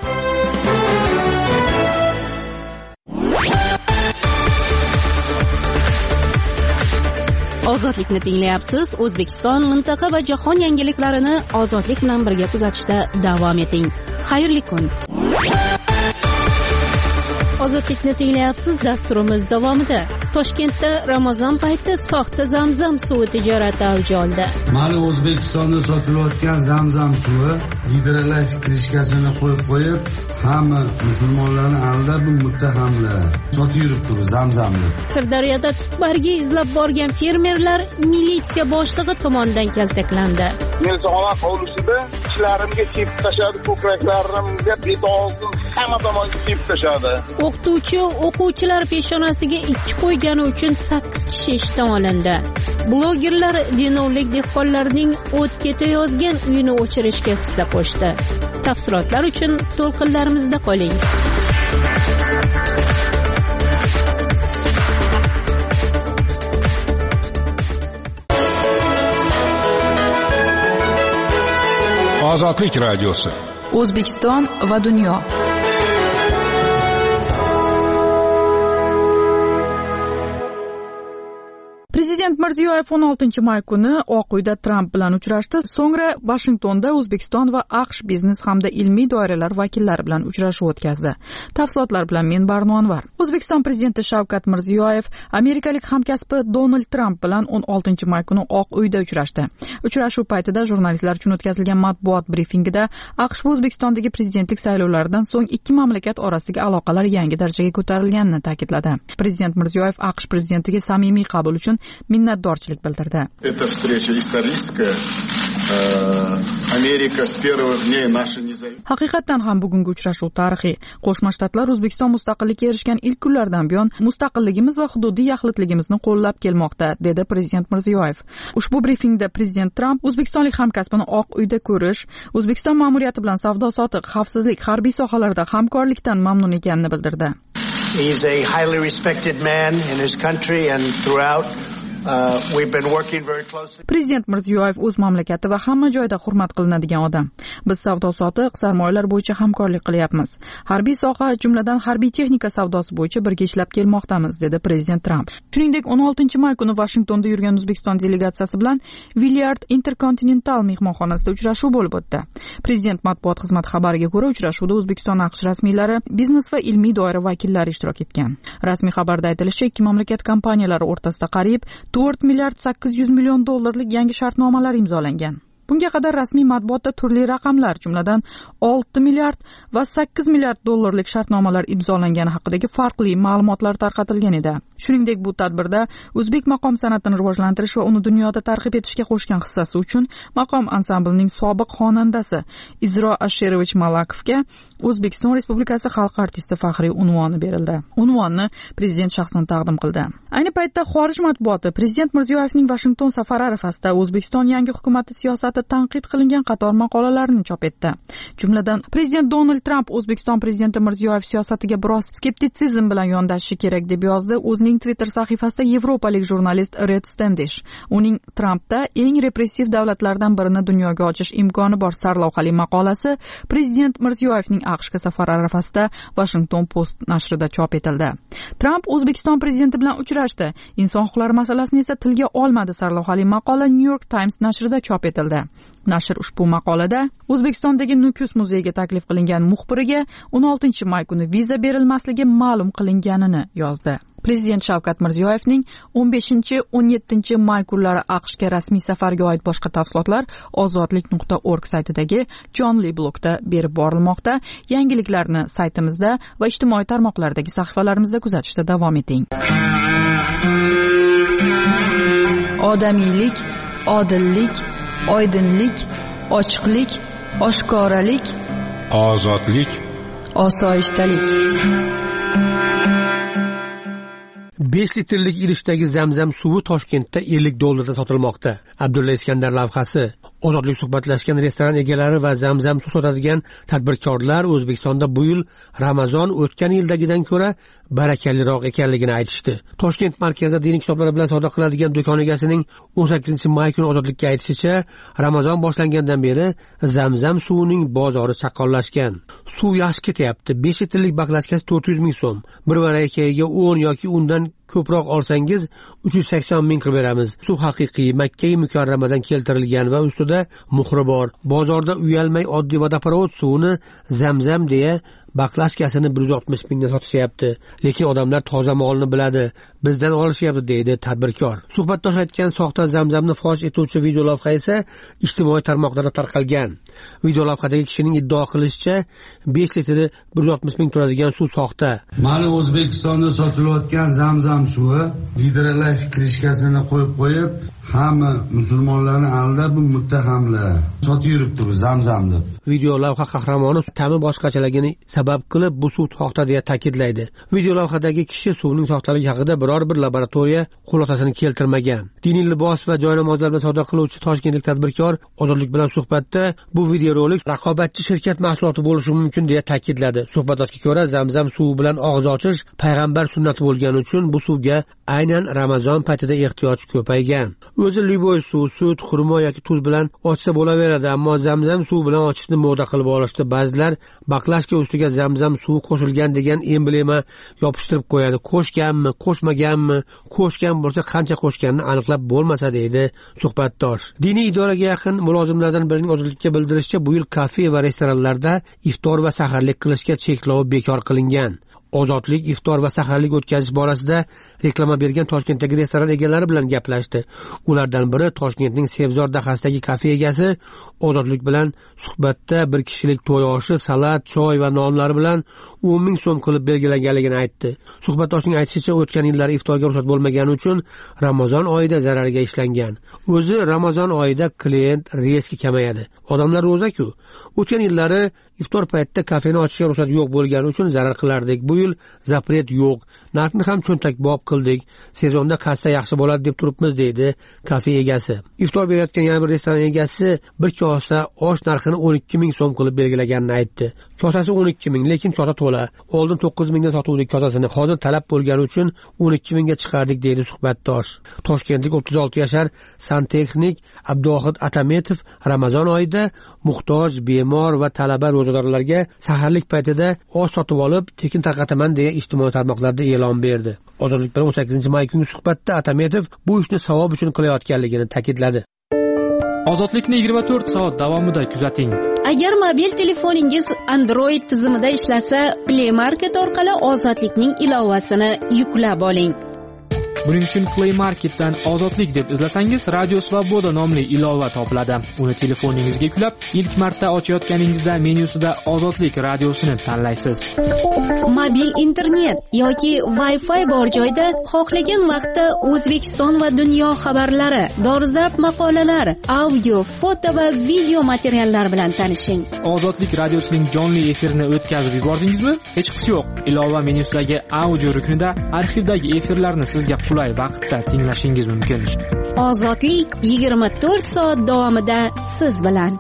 Ozodlikni tinglayapsiz. O'zbekiston, mintaqa va jahon yangiliklarini ozodlik bilan birga kuzatishda davom eting. Xayrli kun. Ozodlikni tinglayapsiz. Dasturimiz davomida Toshkentda Ramazon payti soxta zamzam suvi tijorati avj oldi.
Mana O'zbekistonda sotilayotgan zamzam suvi gidrolash krishkasini qo'yib, hamma musulmonlarni aldab muttahamlar sotib yuribdi bu zamzamni.
Sirdaryoda tutbargi izlab borgan fermerlar militsiya boshlig'i tomonidan kaltaklandi.
Milzona hovlisida ishlarimga sepib tashladi, ko'kraklarimga beton hamma tomonga sepib tashladi.
O'qituvchi o'quvchilar peshonasiga ikki qo'ygani uchun 8 kishi ishdan olindi. Blogerlar Denovlik dehqonlarning o't ketayozgan uyini o'chirishga hissa qo'shdi. Tafsilotlar uchun to'lqinlarimizda qoling.
Ozodlik radiosi.
O'zbekiston va dunyo. Prezident Mirziyoyev 16-may kuni Oq uyda Tramp bilan uchrashdi. So'ngra Washingtonda O'zbekiston va AQSh biznes hamda ilmiy doiralar vakillari bilan uchrashuv o'tkazdi. Tafsilotlar bilan men Barno Anvar. O'zbekiston prezidenti Shavkat Mirziyoyev amerikalik hamkasbi Donald Tramp bilan 16-may kuni Oq uyda uchrashdi. Uchrashuv paytida jurnalistlar uchun o'tkazilgan matbuot brifingida AQSh va O'zbekistondagi prezidentlik saylovlaridan so'ng ikki mamlakat orasidagi aloqalar yangi darajaga ko'tarilganini ta'kidladi. Prezident Mirziyoyev AQSh prezidentiga samimiy qabul uchun minnatdorchilik bildirdi.
Эта встреча историческая. Amerika с первых дней нашей независимости.
Haqiqatan ham bugungi uchrashuv tarixiy. Qo'shma Shtatlar O'zbekiston mustaqillikka erishgan ilk kunlardan buyon mustaqilligimiz va hududiy yaxlitligimizni qo'llab kelmoqda, dedi prezident Mirziyoyev. Ushbu brifingda prezident Tramp O'zbekistonlik hamkasbini Oq uyda ko'rish, O'zbekiston ma'muriyati bilan savdo-sotiq, xavfsizlik, harbiy sohalarda hamkorlikdan mamnun ekanini bildirdi.
He is a highly respected man in his country and throughout. We've been working very closely.
Prezident Mirziyoyev o'z mamlakati va hamma joyda hurmat qilinadigan odam. Biz savdo-sotiq, sarmoyalar bo'yicha hamkorlik qilyapmiz. Harbiy soha, jumladan harbiy texnika savdosi bo'yicha birga ishlab kelmoqdamiz, dedi prezident Tramp. Shuningdek, 16-may kuni Washingtonda yurgan O'zbekiston delegatsiyasi bilan Williard Intercontinental mehmonxonasida uchrashuv bo'lib o'tdi. Prezident matbuot xizmati xabariga ko'ra, uchrashuvda O'zbekiston AQSh rasmiylari, biznes va ilmiy doira vakillari ishtirok etgan. Rasmiy xabarda aytilishicha, ikki mamlakat kompaniyalari o'rtasida qariyb 4 milliard 800 million dollarlik yangi shartnomalar imzolangan. Bunga qadar rasmiy matbuotda turli raqamlar, jumladan 6 milliard va 8 milliard dollarlik shartnomalar imzolangani haqidagi farqli ma'lumotlar tarqatilgan edi. Shuningdek, bu tadbirda o'zbek maqom san'atini rivojlantirish va uni dunyoda targ'ib etishga qo'shgan hissasi uchun maqom ansamblining sobiq xonandasi Izro Asherovich Malakovga O'zbekiston Respublikasi xalq artisti faxriy unvoni berildi. Unvonni prezident shaxsan taqdim qildi. Ayni paytda xorij matbuoti prezident Mirziyoyevning Washington safari arafasida O'zbekiston yangi hukumati siyosati tanqid qilingan qator maqolalarni chop etdi. Jumladan, prezident Donald Tramp O'zbekiston prezidenti Mirziyoyev siyosatiga biroz skeptitsizm bilan yondashishi kerak deb yozdi o'zining Twitter sahifasida yevropalik jurnalist Red Standish. Uning Trampda eng repressiv davlatlardan birini dunyoga ochish imkoni bor sarlavhali maqolasi prezident Mirziyoyevning AQShga safari arafasida Washington Post nashrida chop etildi. Tramp O'zbekiston prezidenti bilan uchrashdi. Inson huquqlari masalasini esa tilga olmadi sarlavhali maqola New York Times nashrida chop etildi. Nashr ushbu maqolada O'zbekistondagi Nukus muzeyiga taklif qilingan muxbiriga 16-may kuni viza berilmasligi ma'lum qilinganini yozdi. Prezident Shavkat Mirziyoyevning 15-17 may kunlari AQShga rasmiy safarga oid boshqa tafsilotlar ozodlik.org saytidagi jonli blokda berib borilmoqda. Yangiliklarni saytimizda va ijtimoiy tarmoqlardagi sahifalarimizda kuzatishda davom eting. Odamiylik, odillik, oydinlik, ochiqlik, oshkoralik,
ozodlik,
osoyishtalik.
5 litrlik idishdagi zamzam suvi Toshkentda $50 sotilmoqda. Abdulla Iskandar lavhasi. Ozodlik suhbatlashgan restoran egalari va zamzam suv sotadigan tadbirkorlar O'zbekistonda bu yil Ramazon o'tgan yildagidan ko'ra barakaliroq ekanligini aytishdi. Toshkent markazida diniy kitoblar bilan savdo qiladigan do'kon egasining 18-may kuni Ozodlikka aytishicha, Ramazon boshlangandan beri zamzam suvining bozori chaqqonlashgan. Suv yaxshi ketyapti. 5 litrlik baklashkasi 400 ming so'm. Bir varakaga 10 yoki undan ko'proq olsangiz 380 ming qilib beramiz. Suv haqiqiy Makka mukarramadan keltirilgan va ustida muhri bor. Bozorda uyalmay oddiy vodoprovod suvini zamzam deya baklashkasini 160 mingdan sotishyapti. Lekin odamlar toza molni biladi, bizdan olishyapti deydi tadbirkor. Suhbatdosh aytgan soxta zamzamni fosh etuvchi video lavha esa ijtimoiy tarmoqlarda tarqalgan. Video lavhadagi kishining iddao qilishicha 5 litri 160 ming turadigan suv soxta.
Mana O'zbekistonda sotilayotgan zamzam suvi gidrolash krishkasini qo'yib hamma musulmonlarni aldab muttahamlar sotib yuribdi bu zamzam deb.
Video lavha qahramoni ta'mi boshqachaligini sabab qilib bu suv soxta deya ta'kidlaydi. Video lavhadagi kishi suvning soxtaligi haqida biror bir laboratoriya xulosaini keltirmagan. Diniy libos va joynamozlar bilan savdo qiluvchi toshkentlik tadbirkor Ozodlik bilan suhbatda bu videorolik raqobatchi shirkat mahsuloti bo'lishi mumkin deya ta'kidladi. Suhbatdoshga ko'ra, zamzam suvi bilan og'iz ochish payg'ambar sunnati bo'lgani uchun bu suvga aynan Ramazon paytida ehtiyoj ko'paygan. O'zi liboy suv, sut, xurmo yoki tuz bilan ochsa bo'laveradi, ammo zamzam suvi bilan ochishni moda qilib olishdi. Ba'zilar baklashka ustiga zamzam suvi qo'shilgan degan emblema yopishtirib qo'yadi. Qo'shganmi, qo'shmaganmi, qo'shgan bo'lsa qancha qo'shganini aniqlab bo'lmasa deydi suhbatdosh. Diniy idoraga yaqin mulozimlardan birining Ozodlikka bildirishicha, bu yil kafe va restoranlarda iftor va saharlik qilishga cheklov bekor qilingan. Ozodlik iftor va saharlik o'tkazish borasida reklama bergan Toshkentdagi restoran egalari bilan gaplashdi. Ulardan biri Toshkentning Sebzor dahasidagi kafe egasi Ozodlik bilan suhbatda bir kishilik to'y oshi, salat, choy va nonlar bilan 10 ming so'm qilib belgilanganligini aytdi. Suhbatdoshning aytishicha, o'tgan yillari iftorga ruxsat bo'lmagani uchun Ramazon oyida zararga ishlangan. O'zi Ramazon oyida klient reski kamayadi. Odamlar ro'za-ku. O'tgan yillari iftor paytida kafeni ochishga ruxsat yo'q bo'lgani uchun zarar qilardik. Bu yil zapret yo'q. Narxni ham cho'ntakbob qildik. Sezonda kassa yaxshi bo'ladi deb turibmiz deydi kafe egasi. Iftor berayotgan yana bir restoran egasi bir kosa osh narxini 12 ming so'm qilib belgilaganini aytdi. Kosasi 12 ming, lekin kosa to'la. Oldin 9 mingga sotuvdik kosasini. Hozir talab bo'lgani uchun 12 mingga chiqardik deydi suhbatdosh. Toshkentlik 36 yashar santexnik Abduvohid Atametov Ramazon oyida muhtoj, bemor va talaba ro'zadorlarga saharlik paytida osh sotib olib, tekin tarqataman deya ijtimoiy tarmoqlarda e'lon berdi. Ozodlik bilan 18-may kungi suhbatda Atametov bu ishni savob uchun qilayotganligini ta'kidladi.
Ozodlikni 24 soat davomida kuzating.
Agar mobil telefoningiz Android tizimida ishlasa, Play Market orqali Ozodlikning ilovasini yuklab oling.
Buning uchun Play Marketdan Ozodlik deb izlasangiz, Radio Svoboda nomli ilova topiladi. Uni telefoningizga yuklab, ilk marta ochayotganingizda menyusida Ozodlik radiosini tanlaysiz.
Mobil internet yoki Wi-Fi bor joyda xohlagan vaqtda O'zbekiston va dunyo xabarlari, dolzarb maqolalar, audio, foto va video materiallar bilan tanishing.
Ozodlik radiosining jonli efirini o'tkazib yubordingizmi? Hech qisi yo'q. Ilova menyusidagi audio ruknida arxivdagi efirlarni sizga qulay vaqtda tinglashingiz mumkin.
Ozodlik 24 soat davomida siz bilan.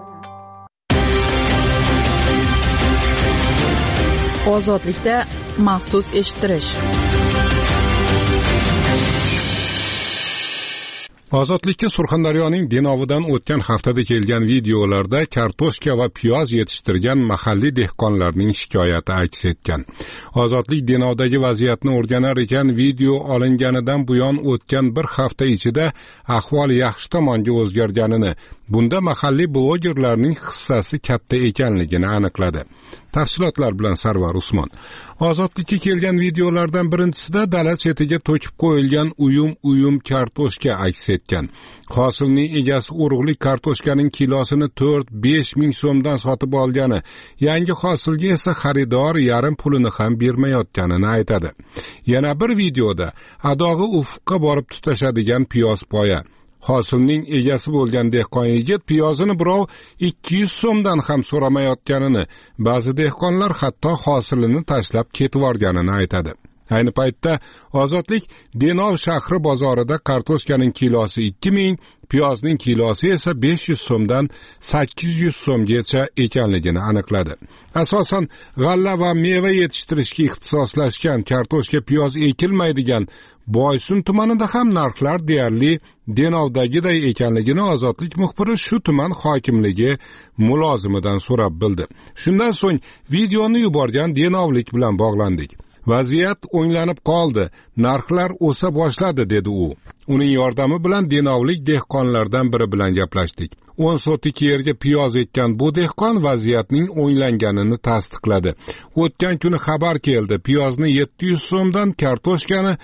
Ozodlikda maxsus eshittirish.
Ozodlikka Surxondaryoning Denovidan o'tgan haftada kelgan videolarda kartoshka va piyoz yetishtirgan mahalliy dehqonlarning shikoyati aks etgan. Ozodlik Denovdagi vaziyatni o'rganar ekan, video olinganidan buyon o'tgan bir hafta ichida ahvol yaxshi tomonga o'zgarganini, bunda mahalliy blogerlarning hissasi katta ekanligini aniqladi. Tafsilotlar bilan Sarvar Usmon. Ozodlikka kelgan videolardan birinchisida dala chetiga to'kib qo'yilgan uyum kartoshka aks etgan. Hosilning egasi urug'lik kartoshkaning kilosini 4-5 ming so'mdan sotib olgani, yangi hosilga esa xaridor yarim pulini ham bermayotganini aytadi. Yana bir videoda adog'i ufqqa borib tutashadigan piyoz poya. Hosilning egasi bo'lgan dehqon yigit piyozini birov 200 so'mdan ham so'ramayotganini, ba'zi dehqonlar hatto hosilini tashlab ketib yorganini aytadi. Ayni paytda Ozodlik Denov shahri bozorida kartoshkaning kilosi 2000, piyozning kilosi esa 500 so'mdan 800 so'mgacha ekanligini aniqladi. Asosan g'alla va meva yetishtirishga ixtisoslashgan kartoshka piyoz ekilmaydigan Boysun tumanida ham narxlar deyarli Denovdagiday ekanligini Ozodlik muxbiri shu tuman hokimligi mulozimidan so'rab bildi. Shundan so'ng videoni yuborgan Denovlik bilan bog'landik. Vaziyat o'nglanib qoldi, narxlar o'sa boshladi dedi u. Uning yordami bilan Denovlik dehqonlardan biri bilan gaplashdik. 10 sotik yerga piyoz ekkan bu dehqon vaziyatning o'nglanganini tasdiqladi. O'tgan kuni xabar keldi, piyozni 700 so'mdan, kartoshkani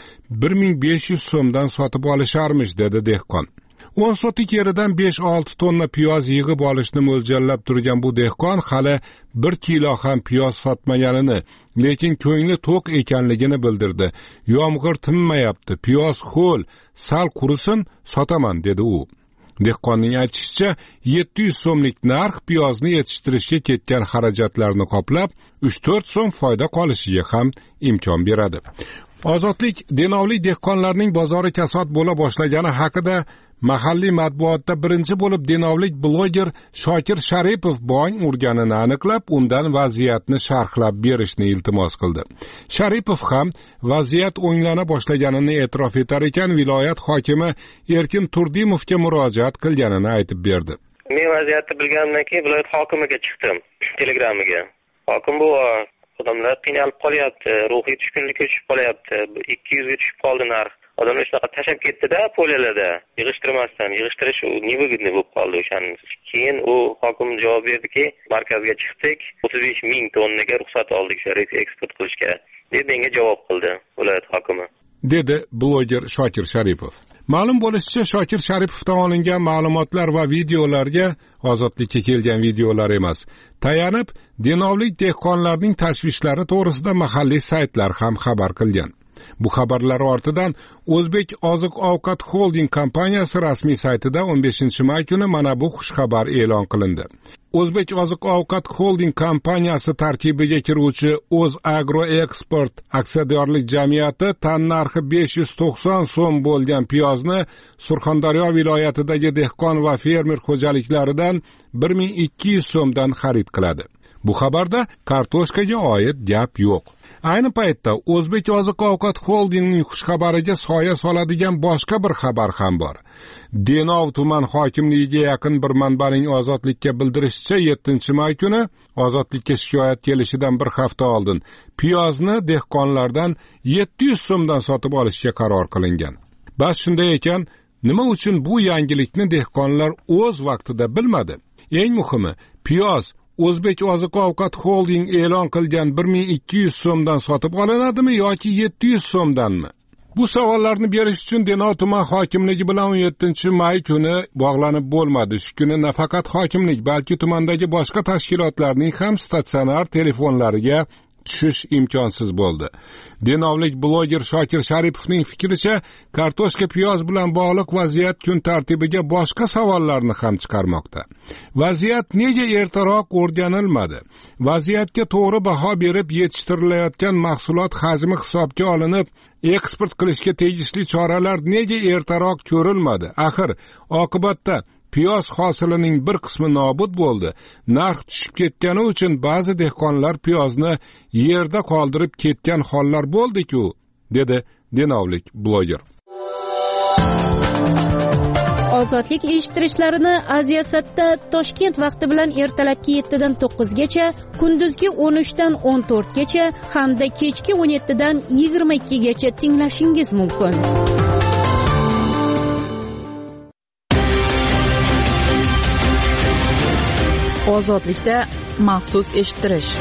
1500 so'mdan sotib olisharmish dedi dehqon. 10 sotik yeridan 5-6 tonna piyoz yig'ib olishni mo'ljallab turgan bu dehqon hali 1 kilo ham piyoz sotmaganini, lekin ko'ngli to'q ekanligini bildirdi. Yomg'ir tinmayapti, piyoz ho'l, sal qurisin sotaman dedi u. Dehqonning aytishicha, 700 so'mlik narx piyozni yetishtirishga ketgan xarajatlarni qoplab, 3-4 so'm foyda qolishiga ham imkon beradi. Ozodlik Denovlik dehqonlarning bozori kasod bo'la boshlagani haqida mahalliy matbuotda birinchi bo'lib Denovlik bloger Shokir Sharipov bong urganini aniqlab, undan vaziyatni sharhlab berishni iltimos qildi. Sharipov ham vaziyat o'nglana boshlaganini e'tirof etar ekan, viloyat hokimi Erkin Turdimovga murojaat qilganini aytib berdi.
Men vaziyatni bilganimdan keyin viloyat hokimiga chiqdim, Telegramga. Hokim bu odamlar qiynalib qolyapti, ruhiy tushkunlikka tushib qolyapti. 200 ga tushib qoldi narx. Odamlar shunaqa tashab ketdi-da poliyalarda, yig'ishtirish невыгодный bo'lib qoldi o'shaning. Keyin u hokim javob berdiki, markazga chiqdik, 35 ming tonnaga ruxsat oldik eksport qilishga, deb menga javob qildi viloyat hokimi.
Dedi bloger Shokir Sharipov. Ma'lum bo'lishicha, Shokir Sharipovdan olingan ma'lumotlar va videolarga Ozodlikka kelgan videolar emas, tayanib Denovlik dehqonlarning tashvishlari to'g'risida mahalliy saytlar ham xabar qilgan. Bu xabarlar ortidan O'zbek oziq-ovqat holding kompaniyasi rasmiy saytida 15-may kuni mana bu xushxabar e'lon qilindi. O'zbek oziq-ovqat holding kompaniyasi tarkibiga kiruvchi O'zagroeksport aksiyadorlik jamiyati tan narxi 590 so'm bo'lgan piyozni Surxondaryo viloyatidagi dehqon va fermer xo'jaliklaridan 1200 so'mdan xarid qiladi. Bu xabarda kartoshkaga oid gap yo'q. Ayni paytda O'zbek oziq-ovqat holdingining xushxabariga soya soladigan boshqa bir xabar ham bor. Denov tuman hokimligiga yaqin bir manbaning Ozodlikka bildirishicha, 7-may kuni Ozodlikka shikoyat kelishidan bir hafta oldin piyozni dehqonlardan 700 so'mdan sotib olishga qaror qilingan. Bas shunday ekan, nima uchun bu yangilikni dehqonlar o'z vaqtida bilmadi? Eng muhimi, piyoz O'zbek oziq-ovqat holding e'lon qilgan 1200 so'mdan sotib olinadimi yoki 700 so'mdanmi? Bu savollarni berish uchun Denov tuman hokimligi bilan 17-may kuni bog'lanib bo'lmadi. Shu kuni nafaqat hokimlik, balki tumandagi boshqa tashkilotlarning ham statsionar telefonlariga tushish imkonsiz bo'ldi. Denovlik bloger Shokir Sharipovning fikricha, kartoshka piyoz bilan bog'liq vaziyat kun tartibiga boshqa savollarni ham chiqarmoqda. Vaziyat nega ertaroq o'rganilmadi? Vaziyatga to'g'ri baho berib yetishtirilayotgan mahsulot hajmi hisobga olinib, eksport qilishga tegishli choralar nega ertaroq ko'rilmadi? Axir oqibatda piyoz hosilining bir qismi nobud bo'ldi. Narx tushib ketgani uchun ba'zi dehqonlar piyozni yerda qoldirib ketgan hollar bo'ldi-ku, dedi Denovlik bloger.
ozodlik eshittirishlarini Aziyasatda Toshkent vaqti bilan ertalabki 7 dan 9 gacha, kunduzgi 13 dan 14 gacha hamda kechki 17 dan 22 gacha tinglashingiz mumkin.
Ozodlikda maxsus eshittirish.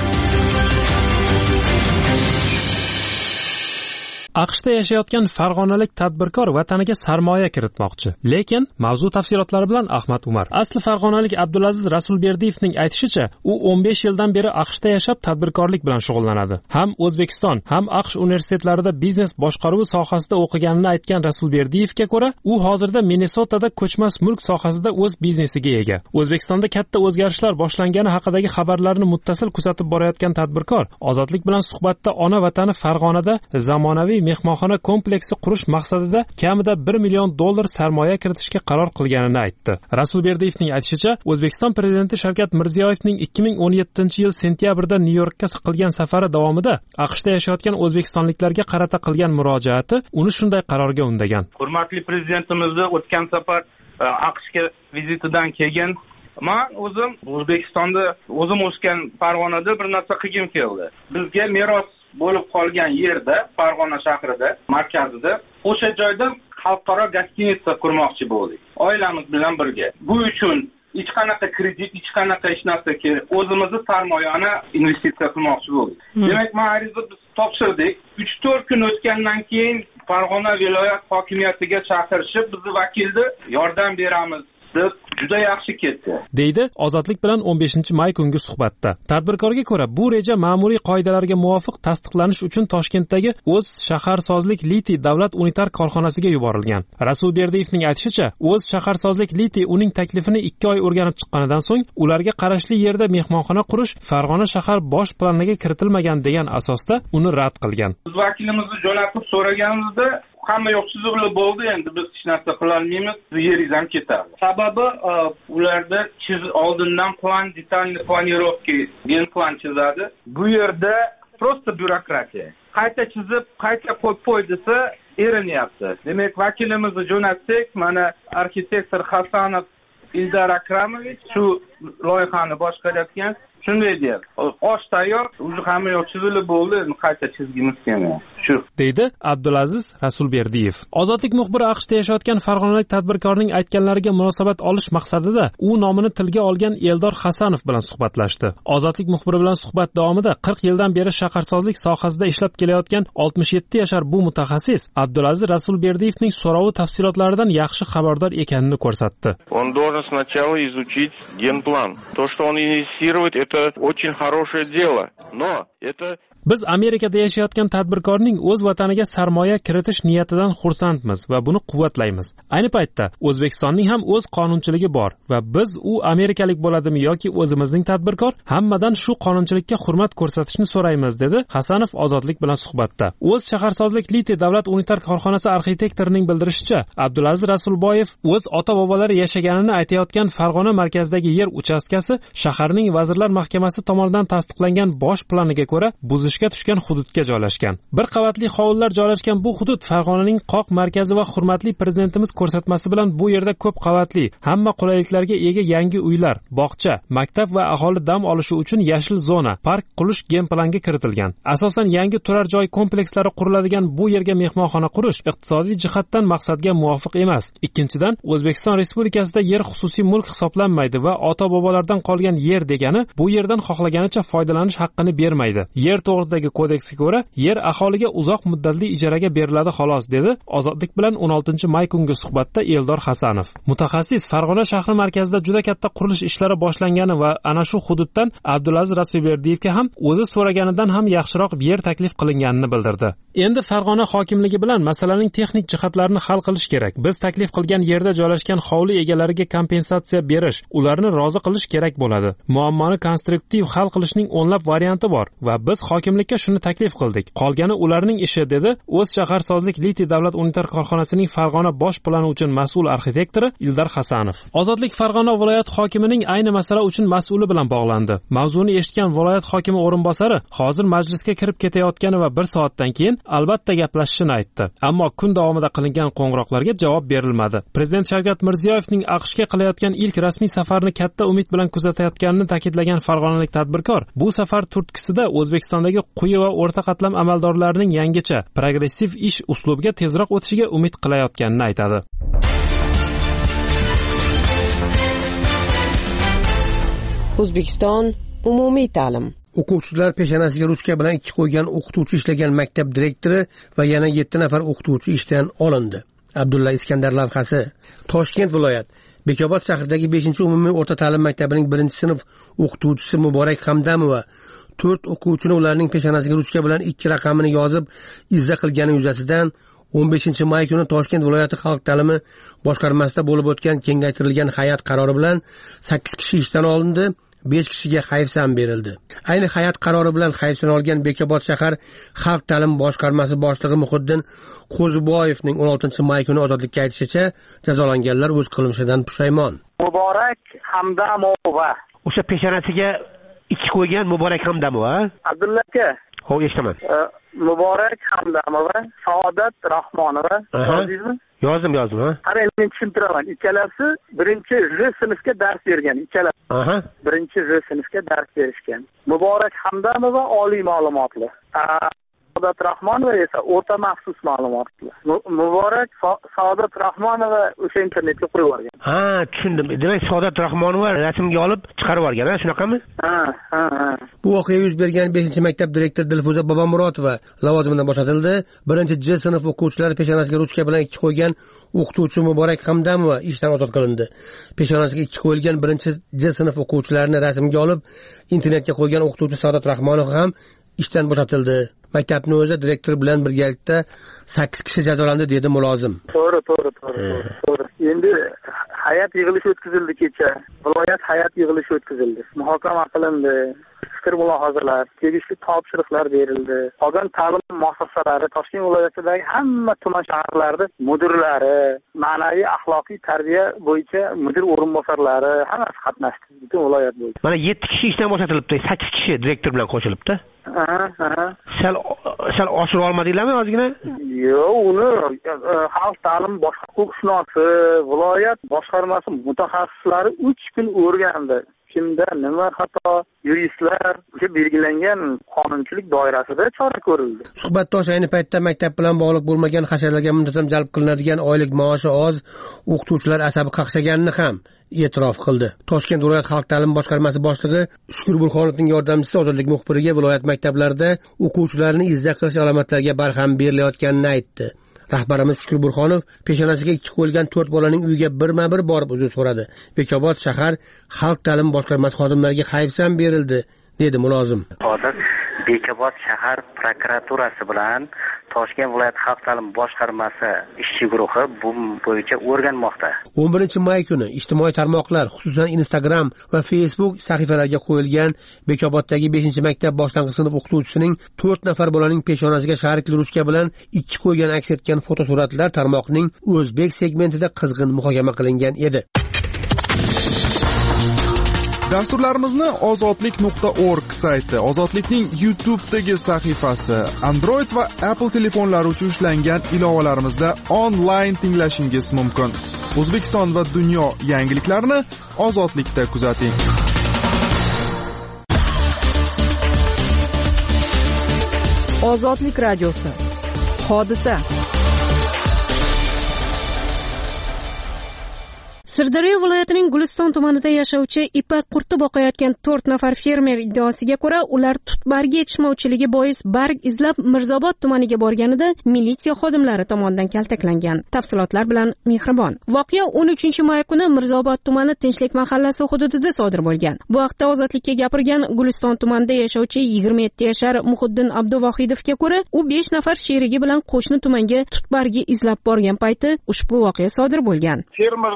AQShda yashayotgan farg'onalik tadbirkor vataniga sarmoya kiritmoqchi. Lekin mavzu tafsilotlari bilan Ahmad Umar. Asli farg'onalik Abdulaziz Rasulberdiyevning aytishicha, u 15 yildan beri AQShda yashab tadbirkorlik bilan shug'ullanadi. Ham O'zbekiston, ham AQSh universitetlarida biznes boshqaruvi sohasida o'qiganini aytgan Rasulberdiyevga ko'ra, u hozirda Minnesotada ko'chmas mulk sohasida o'z biznesiga ega. O'zbekistonda katta o'zgarishlar boshlangani haqidagi xabarlarni muttasil kuzatib borayotgan tadbirkor Ozodlik bilan suhbatda ona vatani Farg'onada zamonaviy mehmonxona kompleksi qurish maqsadida kamida $1 million sarmoya kiritishga qaror qilganini aytdi. Rasulberdiyevning aytishicha, O'zbekiston prezidenti Shavkat Mirziyoyevning 2017-yil sentyabrda Nyu-Yorkka qilgan safari davomida AQShda yashayotgan o'zbekistonliklarga qarata qilgan murojaati uni shunday qarorga undagan.
Hurmatli prezidentimizni o'tgan safar AQShga vizitidan keyin men o'zim O'zbekistonda o'zim o'sgan Farg'onada bir narsa qilgim keldi. Bizga meros bo'lib qolgan yerda, Farg'ona shahrida, markazida, o'sha joyda xalqaro gostinitsa qurmoqchi bo'ldik. Oilamiz bilan birga. Bu uchun hech qanaqa kredit, hech qanaqa hech narsa kerak. O'zimizni sarmoyani investitsiya qilmoqchi bo'ldik. Demak, men ariza topshirdik. 3-4 kun o'tgandan keyin Farg'ona viloyat hokimiyatiga chaqirishib, bizni vakilni yordam beramiz deb juda yaxshi ketdi,
deydi Ozodlik bilan 15-may kungi suhbatda. Tadbirkorga ko'ra, bu reja ma'muriy qoidalarga muvofiq tasdiqlanish uchun Toshkentdagi O'z shaharsozlik litiy davlat unitar korxonasiga yuborilgan. Rasulberdiyevning aytishicha, O'z shaharsozlik litiy uning taklifini 2 oy o'rganib chiqqanidan so'ng ularga qarashli yerda mehmonxona qurish Farg'ona shahar bosh planiga kiritilmagan degan asosda uni rad qilgan.
Biz vakilimizni jo'natib so'raganimizda hamma yo'q chizig'li bo'ldi, endi biz hech narsa qila olmaymiz, yeringiz ham ketadi. Sababi ularda oldindan plan, detalniy planirovka, gen plan chizadi. Bu yerda prosta byurokratiya. Qayta chizib, qayta qo'y desa erinyapti. Demak, vakilimizni jo'natsak, mana arxitektor Hasanov Ildar Akramovich shu loyihani boshqarayotgan. Shunday deydi. Osh tayyor, o'zi hamma yo'q chizilib bo'ldi, qayta chizgimiz kelmayapti. Shu
deydi Abdulaziz Rasulberdiyev. Ozodlik muxbiri AQShda yashayotgan farg'onalik tadbirkorning aytganlariga munosabat olish maqsadida u nomini tilga olgan Eldor Hasanov bilan suhbatlashdi. Ozodlik muxbiri bilan suhbat davomida 40 yildan beri shaharsozlik sohasida ishlab kelayotgan 67 yashar bu mutaxassis Abdulaziz Rasulberdiyevning so'rovi tafsilotlaridan yaxshi xabardor ekanini ko'rsatdi.
Он должен сначала изучить генплан. То, что он инвестирует, это очень хорошее дело, но это
Biz Amerikada yashayotgan tadbirkorning o'z vataniga sarmoya kiritish niyatidan xursandmiz va buni quvvatlaymiz. Ayni paytda O'zbekistonning ham o'z qonunchiligi bor va biz u amerikalik bo'ladimi yoki o'zimizning tadbirkor, hammadan shu qonunchilikka hurmat ko'rsatishni so'raymiz, dedi Hasanov Ozodlik bilan suhbatda. O'z shaharsozlik litiy davlat unitar korxonasi arxitektorining bildirishicha, Abdulaziz Rasulboyev o'z ota-bobolari yashaganini aytayotgan Farg'ona markazidagi yer uchastkasi shaharning Vazirlar Mahkamasi tomonidan tasdiqlangan bosh planiga ko'ra buzishga tushgan hududga joylashgan. Bir qavatli hovlilar joylashgan bu hudud Farg'onaning qoq markazi va hurmatli prezidentimiz ko'rsatmasi bilan bu yerda ko'p qavatli, hamma qulayliklarga ega yangi uylar, bog'cha, maktab va aholi dam olishi uchun yashil zona, park qurish gen planga kiritilgan. Asosan yangi turar joy komplekslari quriladigan bu yerga mehmonxona qurish iqtisodiy jihatdan maqsadga muvofiq emas. Ikkinchidan, O'zbekiston Respublikasida yer xususiy mulk hisoblanmaydi va ota-bobolardan qolgan yer degani bu yerdan xohlaganicha foydalanish haqqini bermaydi. Yer to'g'risidagi kodeksga ko'ra, yer aholiga uzoq muddatli ijaraga beriladi xolos, dedi Ozodlik bilan 16-may kungi suhbatda Eldor Hasanov. Mutaxassis Farg'ona shahri markazida juda katta qurilish ishlari boshlangani va ana shu hududdan Abdulaziz Rasulberdiyevga ham o'zi so'raganidan ham yaxshiroq yer taklif qilinganini bildirdi. Endi Farg'ona hokimligi bilan masalaning texnik jihatlarini hal qilish kerak. Biz taklif qilgan yerda joylashgan hovli egalariga kompensatsiya berish, ularni rozi qilish kerak bo'ladi. Muammoni konstruktiv hal qilishning o'nlab varianti bor va biz hokimlikka shuni taklif qildik. Qolgani ularning ishi, dedi O'z shaharsozlik litiy davlat unitar korxonasining Farg'ona bosh plani uchun mas'ul arxitektori Ildar Hasanov. Ozodlik Farg'ona viloyat hokimining ayni masala uchun mas'uli bilan bog'landi. Mavzuni eshitgan viloyat hokimi o'rinbosari hozir majlisga kirib ketayotgani va 1 soatdan keyin albatta gaplashishini aytdi. Ammo kun davomida qilingan qo'ng'iroqlarga javob berilmadi. Prezident Shavkat Mirziyoyevning AQShga qilayotgan ilk rasmiy safarini katta umid bilan kuzatayotganini ta'kidlagan farg'onalik tadbirkor bu safar turtkisida O'zbekistondagi quyi va o'rta qatlam amaldorlarining yangicha progressiv ish uslubiga tezroq o'tishiga umid qilayotganini aytadi.
O'zbekiston umumiy ta'lim.
O'quvchilar peshonasiga ruchka bilan 2 qo'ygan o'qituvchi ishlagan maktab direktori va yana 7 nafar o'qituvchi ishdan olindi. Abdulla Iskandar lavhasi. Toshkent viloyat Bekobod shahridagi 5-umumiy o'rta ta'lim maktabining 1-sinf o'qituvchisi Muborak Hamdamova 4 o'quvchini ularning peshonasiga ruchka bilan 2 raqamini yozib izza qilgani yuzasidan 15-may kuni Toshkent viloyati xalq ta'limi boshqarmasida bo'lib o'tgan kengaytirilgan hay'at qarori bilan 8 kishi ishdan olindi. 5 kishiga hayfsan berildi. Ayni hay'at qarori bilan hayfsan olgan Bekobod shahar xalq ta'lim boshqarmasi boshlig'i Muhiddin Qo'ziboyevning 16-may kuni ozodlikka aytishicha, jazolanganlar o'z qilmishidan pushaymon.
Muborak Hamdamova.
O'sha peshonasiga 2 qo'ygan Muborak Hamdamova.
Abdulla aka.
Xo'p, eshitaman.
Muborak Hamdamova, Saodat Rahmonova. Yozingizmi?
Yozdim, ha.
Qarang, men tushuntiraman. Ikkalasi 1-J sinfga dars bergan. Ikkalasi. 1-J sinfga dars berishgan. Muborak Hamdamova oliy ma'lumotli. Saodat Rahmonova esa o'rta maxsus ma'lumotli. Muborak Saodat Rahmonova o'sha internetga qo'yib yuborgan.
Tushundim. Demak, Saodat Rahmonova rasmga olib chiqarib yuborgan, shunaqami? Bu voqea yuz bergan 5-maktab direktori Dilfuza Bobomurotova lavozimidan bo'shatildi. 1-J sinf o'quvchilari peshonasiga ruchka bilan 2 qo'ygan o'qituvchi Muborak Hamdamova ishdan ozod qilindi. Peshonasiga 2 qo'yilgan 1-J sinf o'quvchilarini rasmga olib internetga qo'ygan o'qituvchi Saodat Rahmonov ham ishdan bo'shatildi. Maktabning o'zi direktor bilan birgalikda 8 kishi jazolandi, dedi mulozim.
To'g'ri. Endi hay'at yig'ilishi o'tkazildi kecha. Viloyat hay'at yig'ilishi o'tkazildi. Muhokama qilindi. Fikr mulohazalar, tegishli topshiriqlar berildi. Qolgan ta'lim muassasalari Toshkent viloyatidagi hamma tuman shaharlarda mudirlari, ma'naviy axloqiy tarbiya bo'yicha mudir o'rinbosarlari hammasi qatnashdi. Butun viloyat bo'yicha.
Mana 7 kishi ishdan bo'shatilibdi, 8 kishi direktor bilan qo'shilibdi. Sal oshirib olmadinglarmi ozgina?
Yo'q, uni xalq ta'lim boshqa huquqshunosi, viloyat boshqarmasi mutaxassislari 3 kun o'rgandi. Kimda nima xato, yuristlar o'sha belgilangan qonunchilik doirasida chora ko'rildi.
Suhbatdosh ayni paytda maktab bilan bog'liq bo'lmagan hasharlarga muntazam jalb qilinadigan oylik maoshi oz, o'qituvchilar asabi qaqshaganini ham e'tirof qildi. Toshkent viloyat xalq ta'lim boshqarmasi boshlig'i Shukur Burxonovning yordamchisi ozodlik muxbiriga viloyat maktablarida o'quvchilarni izza qilish alomatlariga barham berilayotganini aytdi. Rahbarimiz Shukur Burxonov peshonasiga 2 qo'yilgan 4 bolaning uyiga birma-bir borib uzr so'radi. Bekobod shahar xalq ta'lim boshqarmasi xodimlariga hayfsan berildi, dedi mulozim.
Hozir Bekobod shahar prokuraturasi bilan Toshkent viloyat xalq ta'lim boshqarmasi ishchi guruhi bu bo'yicha o'rganmoqda.
11-may kuni ijtimoiy tarmoqlar, xususan Instagram va Facebook sahifalariga qo'yilgan Bekoboddagi 5-maktab boshlang'ich sinf o'qituvchisining 4 nafar bolaning peshonasiga sharikli ruchka bilan 2 qo'ygan aks etgan fotosuratlar tarmoqning o'zbek segmentida qizg'in muhokama qilingan edi.
Dasturlarimizni ozodlik.org sayti, Ozodlikning YouTube'dagi sahifasi, Android va Apple telefonlari uchun ishlangan ilovalarimizda onlayn tinglashingiz mumkin. O'zbekiston va dunyo yangiliklarini Ozodlikda kuzating.
Ozodlik radiosi. Hodisa.
Sirdaryo viloyatining Guliston tumanida yashovchi ipak qurti boqayotgan 4 nafar fermer iddaosiga ko'ra, ular tutbargi yetishmovchiligi bois barg izlab Mirzobod tumaniga borganida militsiya xodimlari tomonidan kaltaklangan. Tafsilotlar bilan Mehribon. Voqea 13-may kuni Mirzobod tumani Tinchlik mahallasi hududida sodir bo'lgan. Bu vaqtda Ozodlikka gapirgan Guliston tumanida yashovchi 27 yashar Muhiddin Abduvohidovga ko'ra, u 5 nafar sherigi bilan qo'shni tumanga tutbargi izlab borgan payti ushbu voqea sodir bo'lgan.
Fermerni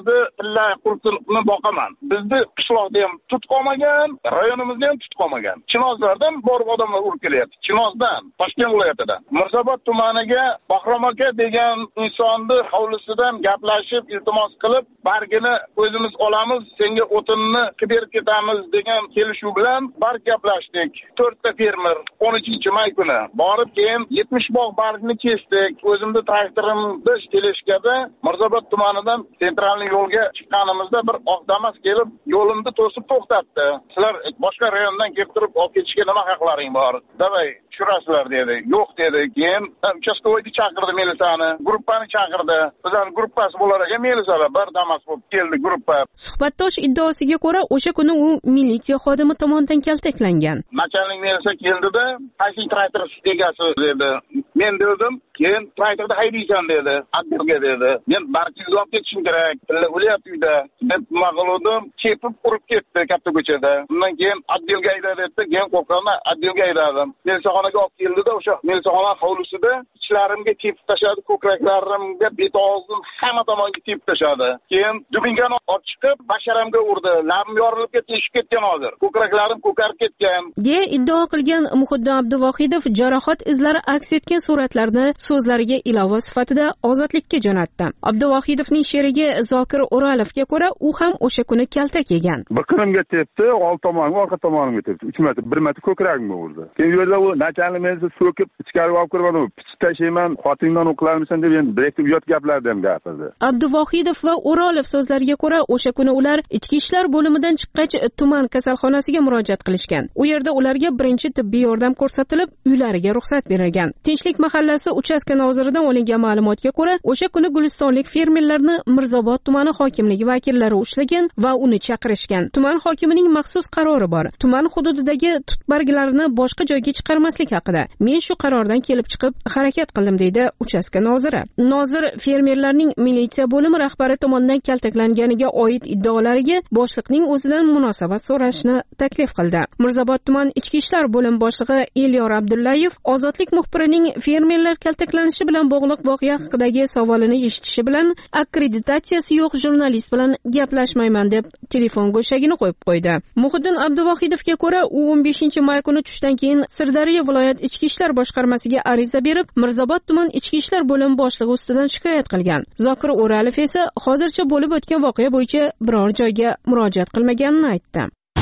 tilla qurtni boqaman. Bizni qishloqda ham tut qolmagan, rayonimizda ham tut qolmagan. Chinozlardan borib odamlar urib kelyapti. Chinozdan, Toshkent viloyatidan. Mirzobod tumaniga Bahrom aka degan insonni hovlisidan gaplashib, iltimos qilib, bargini o'zimiz olamiz, senga o'tinni qilib ketamiz degan kelishuv bilan barg gaplashdik. 4 ta fermer 13-may kuni borib keyin 70 bog' bargni kesdik. O'zimda traktorimda kelishganda Mirzobod tumanidan sentralniy yo'lga chiqqanimizda bir oq Damas kelib, yo'limni to'sib to'xtatdi. Sizlar boshqa rayondan kelib turib olib ketishga nima haqlaring bor? Davay tushirasizlar dedi. Yo'q dedi. Keyin uchastkovoyni chaqirdi, milisani, gruppani chaqirdi. Bizlar gruppasi bo'lar ekan, milisalar bir Damas bo'lib keldi gruppa.
Suhbatdosh iddaosiga ko'ra, o'sha kuni u militsiya xodimi tomonidan kaltaklangan.
Nachalnik milisa keldida, qaysi traktor egasi dedi. Men dedim, keyin traktorda haydaysan dedi. Adbilga dedi. Men barchingizni olib ketishim kerak. Tilla o'lyapti uyda. deb nima qildim, chepib urib ketdi katta ko'chada. Undan keyin Adbilga ayda debdi, keyin qo'rqamdan Adbilga aydadim. Melisaxonaga olib keldida, o'sha melisaxona hovlisida ichlarimga tepib tashladi, ko'kraklarimga, bet og'zim hamma tomonga tepib tashladi. Keyin dubingani olib chiqib, basharamga urdi. Labim yorilib ketdi, eshib ketgan hozir. Ko'kraklarim ko'karib ketgan.
deya iddao qilgan Muhiddin Abduvohidov jarohat izlari aks etgan suratlarni so'zlariga ilova sifatida Ozodlikka jo'natdi. Abduvohidovning sherigi Zokir O'rolovga ko'ra, u ham o'sha kuni kaltak yegan.
Biqinimga tepdi, old tomonga, orqa tomonimga tepdi. 3 metr, 1 metr ko'kragimga urdi. Keyin yo'lda u nachalnik meni so'kib, ichkariga olib kirib, pichib tashlayman, xotiningdan o'qilarmisan deb endi direktor uyat gaplarni ham gapirdi.
Abduvohidov va O'rolov so'zlariga ko'ra, o'sha kuni ular ichki ishlar bo'limidan chiqqach tuman kasalxonasiga murojaat qilishgan. U yerda ularga birinchi tibbiy yordam ko'rsatilib, uylariga ruxsat berilgan. Tinchlik mahallasi uchastka noziridan olingan ma'lumotga ko'ra, o'sha kuni gulistonlik fermerlarni Mirzobod tumani hokimligi vakillari ushlagan va uni chaqirishgan. Tuman hokimining maxsus qarori bor. Tuman hududidagi tut barglarini boshqa joyga chiqarmaslik haqida. Men shu qarordan kelib chiqib harakat qildim, deydi uchastka noziri. Nozir fermerlarning militsiya bo'limi rahbari tomonidan kaltaklanganiga oid iddaolariga boshliqning o'zidan munosabat so'rashni taklif qildi. Mirzobod tuman ichki ishlar bo'lim boshlig'i Elyor Abdullayev Ozodlik muxbirining fermerlar kaltaklanishi bilan bog'liq voqea haqidagi savolini eshitishi bilan akkreditatsiyasi yo'q jurnalist bilan gaplashmayman deb telefon go'shagini qo'yib qo'ydi. Muhiddin Abduvohidovga ko'ra, u 15-may kuni tushdan keyin Sirdaryo viloyat ichki ishlar boshqarmasiga ariza berib, Mirzobod tuman ichki ishlar bo'lim boshlig'i ustidan shikoyat qilgan. Zokir O'rolov esa hozircha bo'lib o'tgan voqea bo'yicha biror joyga murojaat qilmaganini aytdi.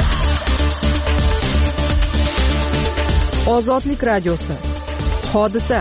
Ozodlik radiosi. Hodisa.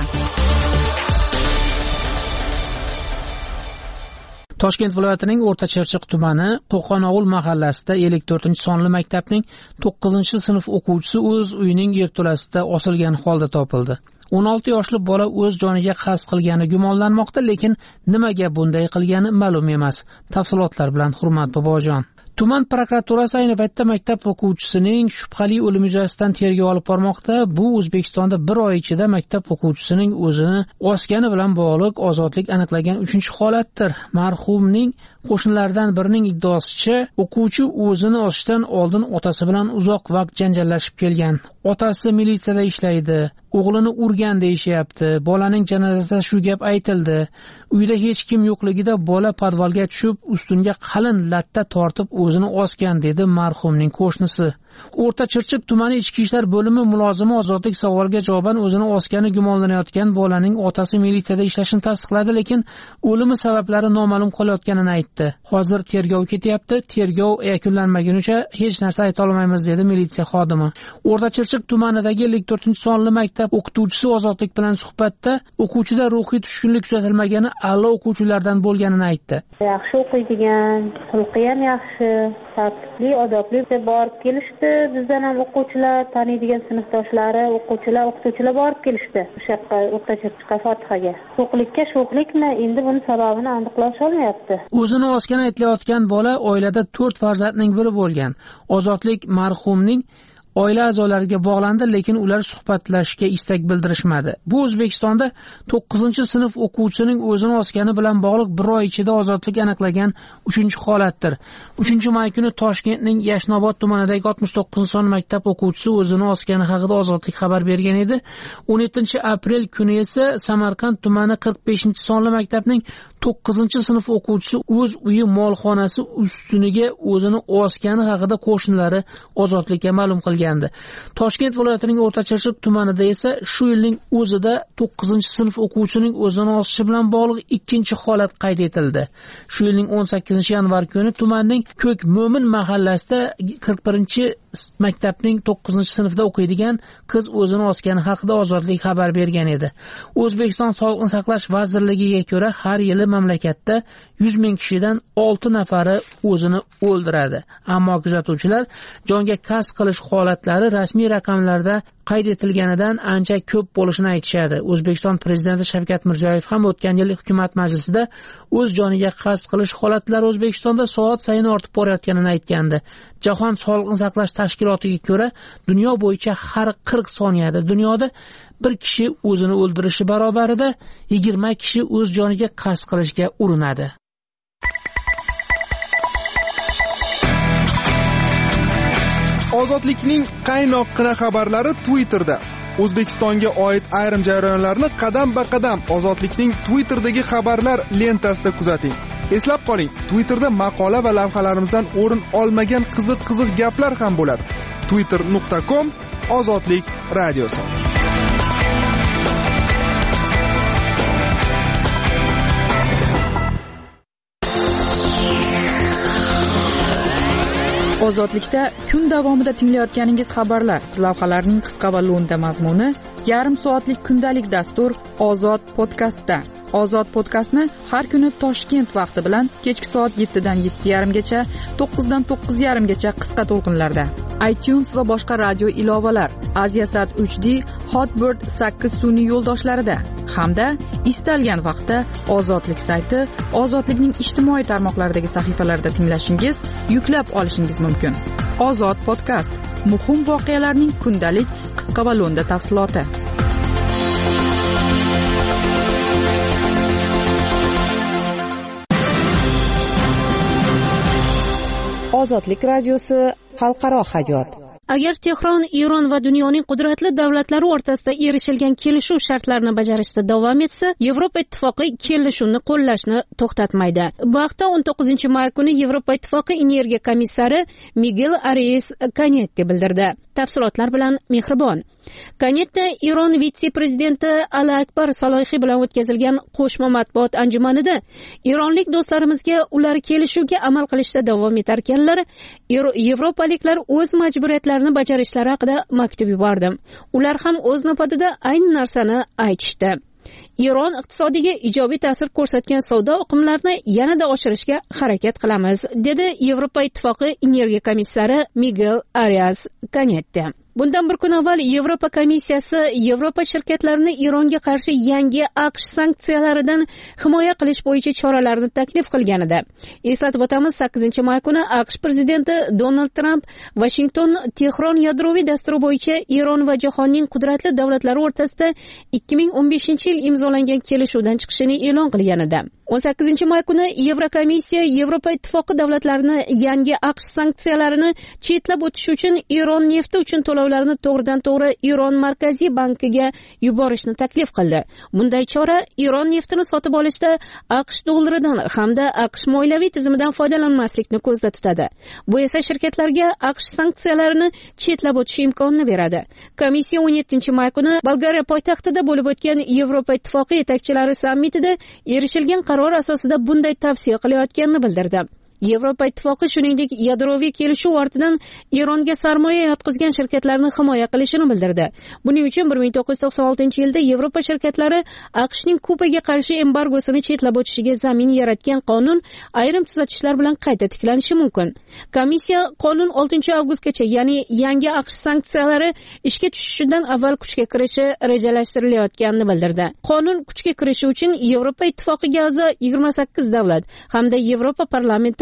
Toshkent viloyatining O'rtachirchiq tumani Qo'qonovul mahallasida 54-sonli maktabning 9-sinf o'quvchisi o'z uyining yerto'lasida osilgan holda topildi. 16 yoshli bola o'z joniga qasd qilgani gumonlanmoqda, lekin nimaga bunday qilgani ma'lum emas. Tafsilotlar bilan Hurmat Bobojon. Tuman prokuraturasi ayni paytda maktab o'quvchisining shubhali o'limi yuzasidan tergov olib bormoqda. Bu O'zbekistonda bir oy ichida maktab o'quvchisining o'zini osgani bilan bog'liq ozodlik aniqlagan 3-holatdir. Marhumning qo'shnilaridan birining iddaosicha, o'quvchi o'zini osishdan oldin otasi bilan uzoq vaqt janjallashib kelgan. Otasi militsiyada ishlaydi, o'g'lini urgan deyishyapti. Bolaning janozasida shu gap aytildi. Uyda hech kim yo'qligida bola podvalga tushib, ustunga qalin latta tortib o'zini osgan, dedi marhumning qo'shnisi. O'rtachirchiq tumani ichki ishlar bo'limi mulozimi Ozodlik savoliga javoban o'zini osgani gumonlanayotgan bolaning otasi militsiyada ishlashini tasdiqladi, lekin o'limi sabablari noma'lum qolayotganini aytdi. Hozir tergov ketyapti. Tergov yakunlanmagunicha hech narsa ayta olmaymiz, dedi militsiya xodimi. O'rtachirchiq tumanidagi 54-sonli maktab o'qituvchisi Ozodlik bilan suhbatda o'quvchida ruhiy tushkunlik kuzatilmagani, a'lo o'quvchilardan bo'lganini aytdi.
Yaxshi o'qiydigan, xulqi ham yaxshi, tartibli, odobli borib kelishdi. Bizdan ham o'quvchilar, taniydigan sinfdoshlari, o'qituvchilar borib kelishdi. O'sha yoqqa O'rtachirchiqqa Fotihaga. Sho'xlikmi? Endi buni sababini aniqlash olmayapti.
O'zini osgani aytilayotgan bola oilada 4 farzandning biri bo'lgan. Ozodlik marhumning oila a'zolariga bog'landi, lekin ular suhbatlashishga istak bildirishmadi. Bu O'zbekistonda 9-sinf o'quvchisining o'zini osgani bilan bog'liq bir oy ichida ozodlik aniqlagan 3-holatdir. 3-may kuni Toshkentning Yashnobod tumanidagi 69-son maktab o'quvchisi o'zini osgani haqida Ozodlik xabar bergan edi. 17-aprel kuni esa Samarqand tumani 45-sonli maktabning 9-sinf o'quvchisi o'z uyi molxonasi ustuniga o'zini osgani haqida qo'shnilari Ozodlikka ma'lum qilgandi. Toshkent viloyatining O'rtachirchiq tumanida esa shu yilning o'zida 9-sinf o'quvchisining o'zini osishi bilan bog'liq 2-holat qayd etildi. Shu yilning 18-yanvar kuni tumanning Ko'k Mo'min mahallasida 41-maktabning 9-sinfda o'qiydigan qiz o'zini osgani haqida Ozodlik xabar bergan edi. O'zbekiston Sog'liqni saqlash vazirligiga ko'ra har yili mamlakatda 100 ming kishidan 6 nafari o'zini o'ldiradi. Ammo kuzatuvchilar jonga qasd qilish holatlari rasmiy raqamlarda qayd etilganidan ancha ko'p bo'lishini aytishadi. O'zbekiston prezidenti Shavkat Mirziyoyev ham o'tgan yil hukumat majlisida o'z joniga qasd qilish holatlari O'zbekistonda soat sayin ortib borayotganini aytgandi. Jahon Sog'liqni saqlash tashkilotiga ko'ra, dunyo bo'yicha har 40 soniyada dunyoda bir kishi o'zini o'ldirishi barobarida 20 kishi o'z joniga qasd qilishga urinadi.
Ozodlikning qaynoqqina xabarlari Twitterda. O'zbekistonga oid ayrim jarayonlarni qadam-ba-qadam Ozodlikning Twitterdagi xabarlar lentasida kuzating. Eslab qoling, Twitterda maqola va lavhalarimizdan o'rin olmagan qiziq gaplar ham bo'ladi. twitter.com/ozodlik radiosi.
Ozodlikda kun davomida tinglayotganingiz xabarlar, lavhalarning qisqa va lo'nda mazmuni, yarim soatlik kundalik dastur Ozod podkastda. Ozod podkastni har kuni Toshkent vaqti bilan kechki soat 7 dan 7:30 gacha, 9 dan 9:30 gacha qisqa to'lqinlarda. iTunes va boshqa radio ilovalar, Aziasat 3D, Hotbird 8 sun'iy yo'ldoshlarida hamda istalgan vaqtda Ozodlik sayti, Ozodlikning ijtimoiy tarmoqlaridagi sahifalarida tinglashingiz, yuklab olishingiz mumkin. Ozod podkast, muhim voqealarning kundalik qisqa va lo'nda tafsiloti.
Ozodlik radiosi xalqaro hayot.
Agar Tehron, Eron va dunyoning qudratli davlatlari o'rtasida erishilgan kelishuv shartlarini bajarishda davom etsa, Yevropa ittifoqi kelishuvni qo'llashni to'xtatmaydi. Bu haqda 19-may kuni Yevropa ittifoqi energiya komissari Miguel Arias Cañete bildirdi. Tafsilotlar bilan Mehribon. Cañete Eron vitse-prezidenti Ali Akbar Salohiy bilan o'tkazilgan qo'shma matbuot anjumanida eronlik do'stlarimizga ular kelishuvga amal qilishda davom etarkanlar, yevropaliklar o'z majburiyatlarini bajarishlari haqida maktub yubordim. Ular ham o'z navbatida ayni narsani aytishdi. Eron iqtisodiga ijobiy ta'sir ko'rsatgan savdo oqimlarini yanada oshirishga harakat qilamiz, dedi Yevropa ittifoqi energiya komissari Miguel Arias Cañete. Bundan bir kun avval Yevropa komissiyasi Yevropa shirkatlarini Eronga qarshi yangi AQSh sanksiyalaridan himoya qilish bo'yicha choralarni taklif qilgan edi. Eslatib o'tamiz, 8-may kuni AQSh prezidenti Donald Trump Washington Tehron yadroviy dasturi bo'yicha Eron va jahonning qudratli davlatlari o'rtasida 2015-yil imzolangan kelishuvdan chiqishini e'lon qilgan edi. 18-may kuni Yevrokomissiya Yevropa ittifoqi davlatlarini yangi AQSh sanksiyalarini chetlab o'tish uchun Eron nefti uchun to'lovlarni to'g'ridan-to'g'ri Eron markaziy bankiga yuborishni taklif qildi. Bunday chora Eron neftini sotib olishda AQSh dollaridan hamda AQSh moliyaviy tizimidan foydalanmaslikni ko'zda tutadi. Bu esa shirkatlarga AQSh sanksiyalarini chetlab o'tish imkonini beradi. Komissiya 17-may kuni Bolgariya poytaxtida bo'lib o'tgan Yevropa ittifoqi yetakchilari sammitida erishilgan qaror asosida bunday tavsiya qilayotganini bildirdi. Yevropa ittifoqi shuningdek yadroviy kelishuv ortidan Eronga sarmoya yotqizgan shirkatlarni himoya qilishini bildirdi. Buning uchun 1996-yilda Yevropa shirkatlari AQShning Kubaga qarshi embargosini chetlab o'tishiga zamin yaratgan qonun ayrim tuzatishlar bilan qayta tiklanishi mumkin. Komissiya qonun 6-avgustgacha, ya'ni yangi AQSh sanksiyalari ishga tushishidan avval kuchga kirishi rejalashtirilayotganini bildirdi. Qonun kuchga kirishi uchun Yevropa ittifoqiga a'zo 28 davlat hamda Yevropa parlamenti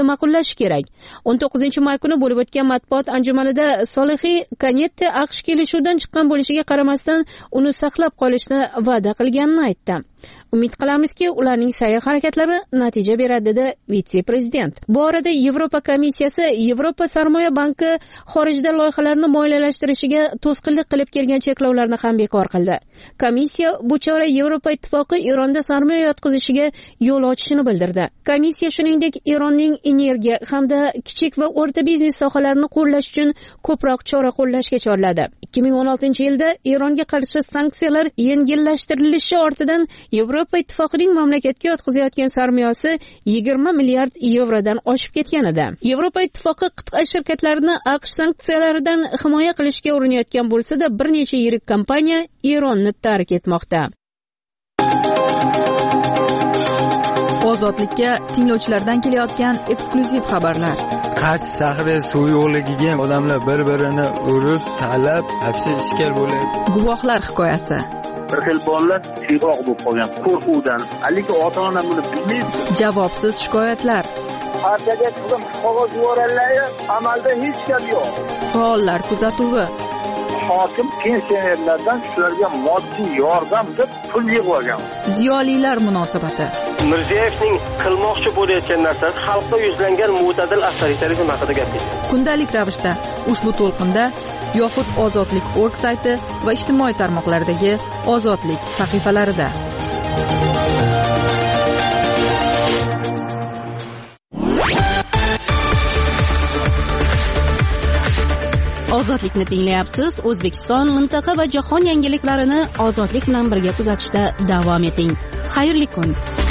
ma'qullashi kerak. 19-may kuni bo'lib o'tgan matbuot anjumanida Solixiy Kanette AQSh kelishuvdan chiqqan bo'lishiga qaramasdan uni saqlab qolishni va'da qilganini aytdi. Umid qilamizki, ularning sa'y-harakatlari natija beradi, dedi vitse-prezident. Bu orada Yevropa komissiyasi Yevropa sarmoya banki xorijda loyihalarni moliyalashtirishiga to'sqinlik qilib kelgan cheklovlarni ham bekor qildi. Komissiya bu chora Yevropa ittifoqi Eronda sarmoya yotqizishiga yo'l ochishini bildirdi. Komissiya shuningdek Eronning energiya hamda kichik va o'rta biznes sohalarini qo'llash uchun ko'proq chora qo'llashga chorladi. 2016-yilda Eronga qarshi sanksiyalar yengillashtirilishi ortidan Yevropa ittifoqining mamlakatga yotqizayotgan sarmoyasi 20 milliard yevrodan oshib ketgan edi. Yevropa ittifoqi qit'a shirkatlarini AQSh sanksiyalaridan himoya qilishga urinayotgan bo'lsa-da, bir necha yirik kompaniya Eronni tark etmoqda.
Ozodlikka tinglovchilardan kelayotgan eksklyuziv xabarlar.
Qarshi shahri suv yo'qligiga odamlar bir-birini urib, talab, hapsi ishkal bo'lyapti.
Guvohlar hikoyasi.
Bir xil bolalar siyg'oq bo'lib qolgan qo'rquvdan, lekin ota-ona buni bilmaydi.
Javobsiz shikoyatlar.
Partiyaga chiqib qog'oz yuborganlar, amalda hech gap yo'q.
Faollar kuzatuvi.
Hokim pensionerlardan shularga moddiy yordam deb pul yig'ib olgan.
Ziyolilar munosabati.
Mirziyoyevning qilmoqchi bo'layotgan narsasi xalqda yuzlangan mo'tadil avtoritarizm haqida gapirdi.
Kundalik ravishda ushbu to'lqinda yoxud ozodlik.org sayti va ijtimoiy tarmoqlardagi ozodlik sahifalarida.
Ozodlikni tinglayapsiz. O'zbekiston, mintaqa va jahon yangiliklarini ozodlik bilan birga kuzatishda davom eting. Xayrli kun.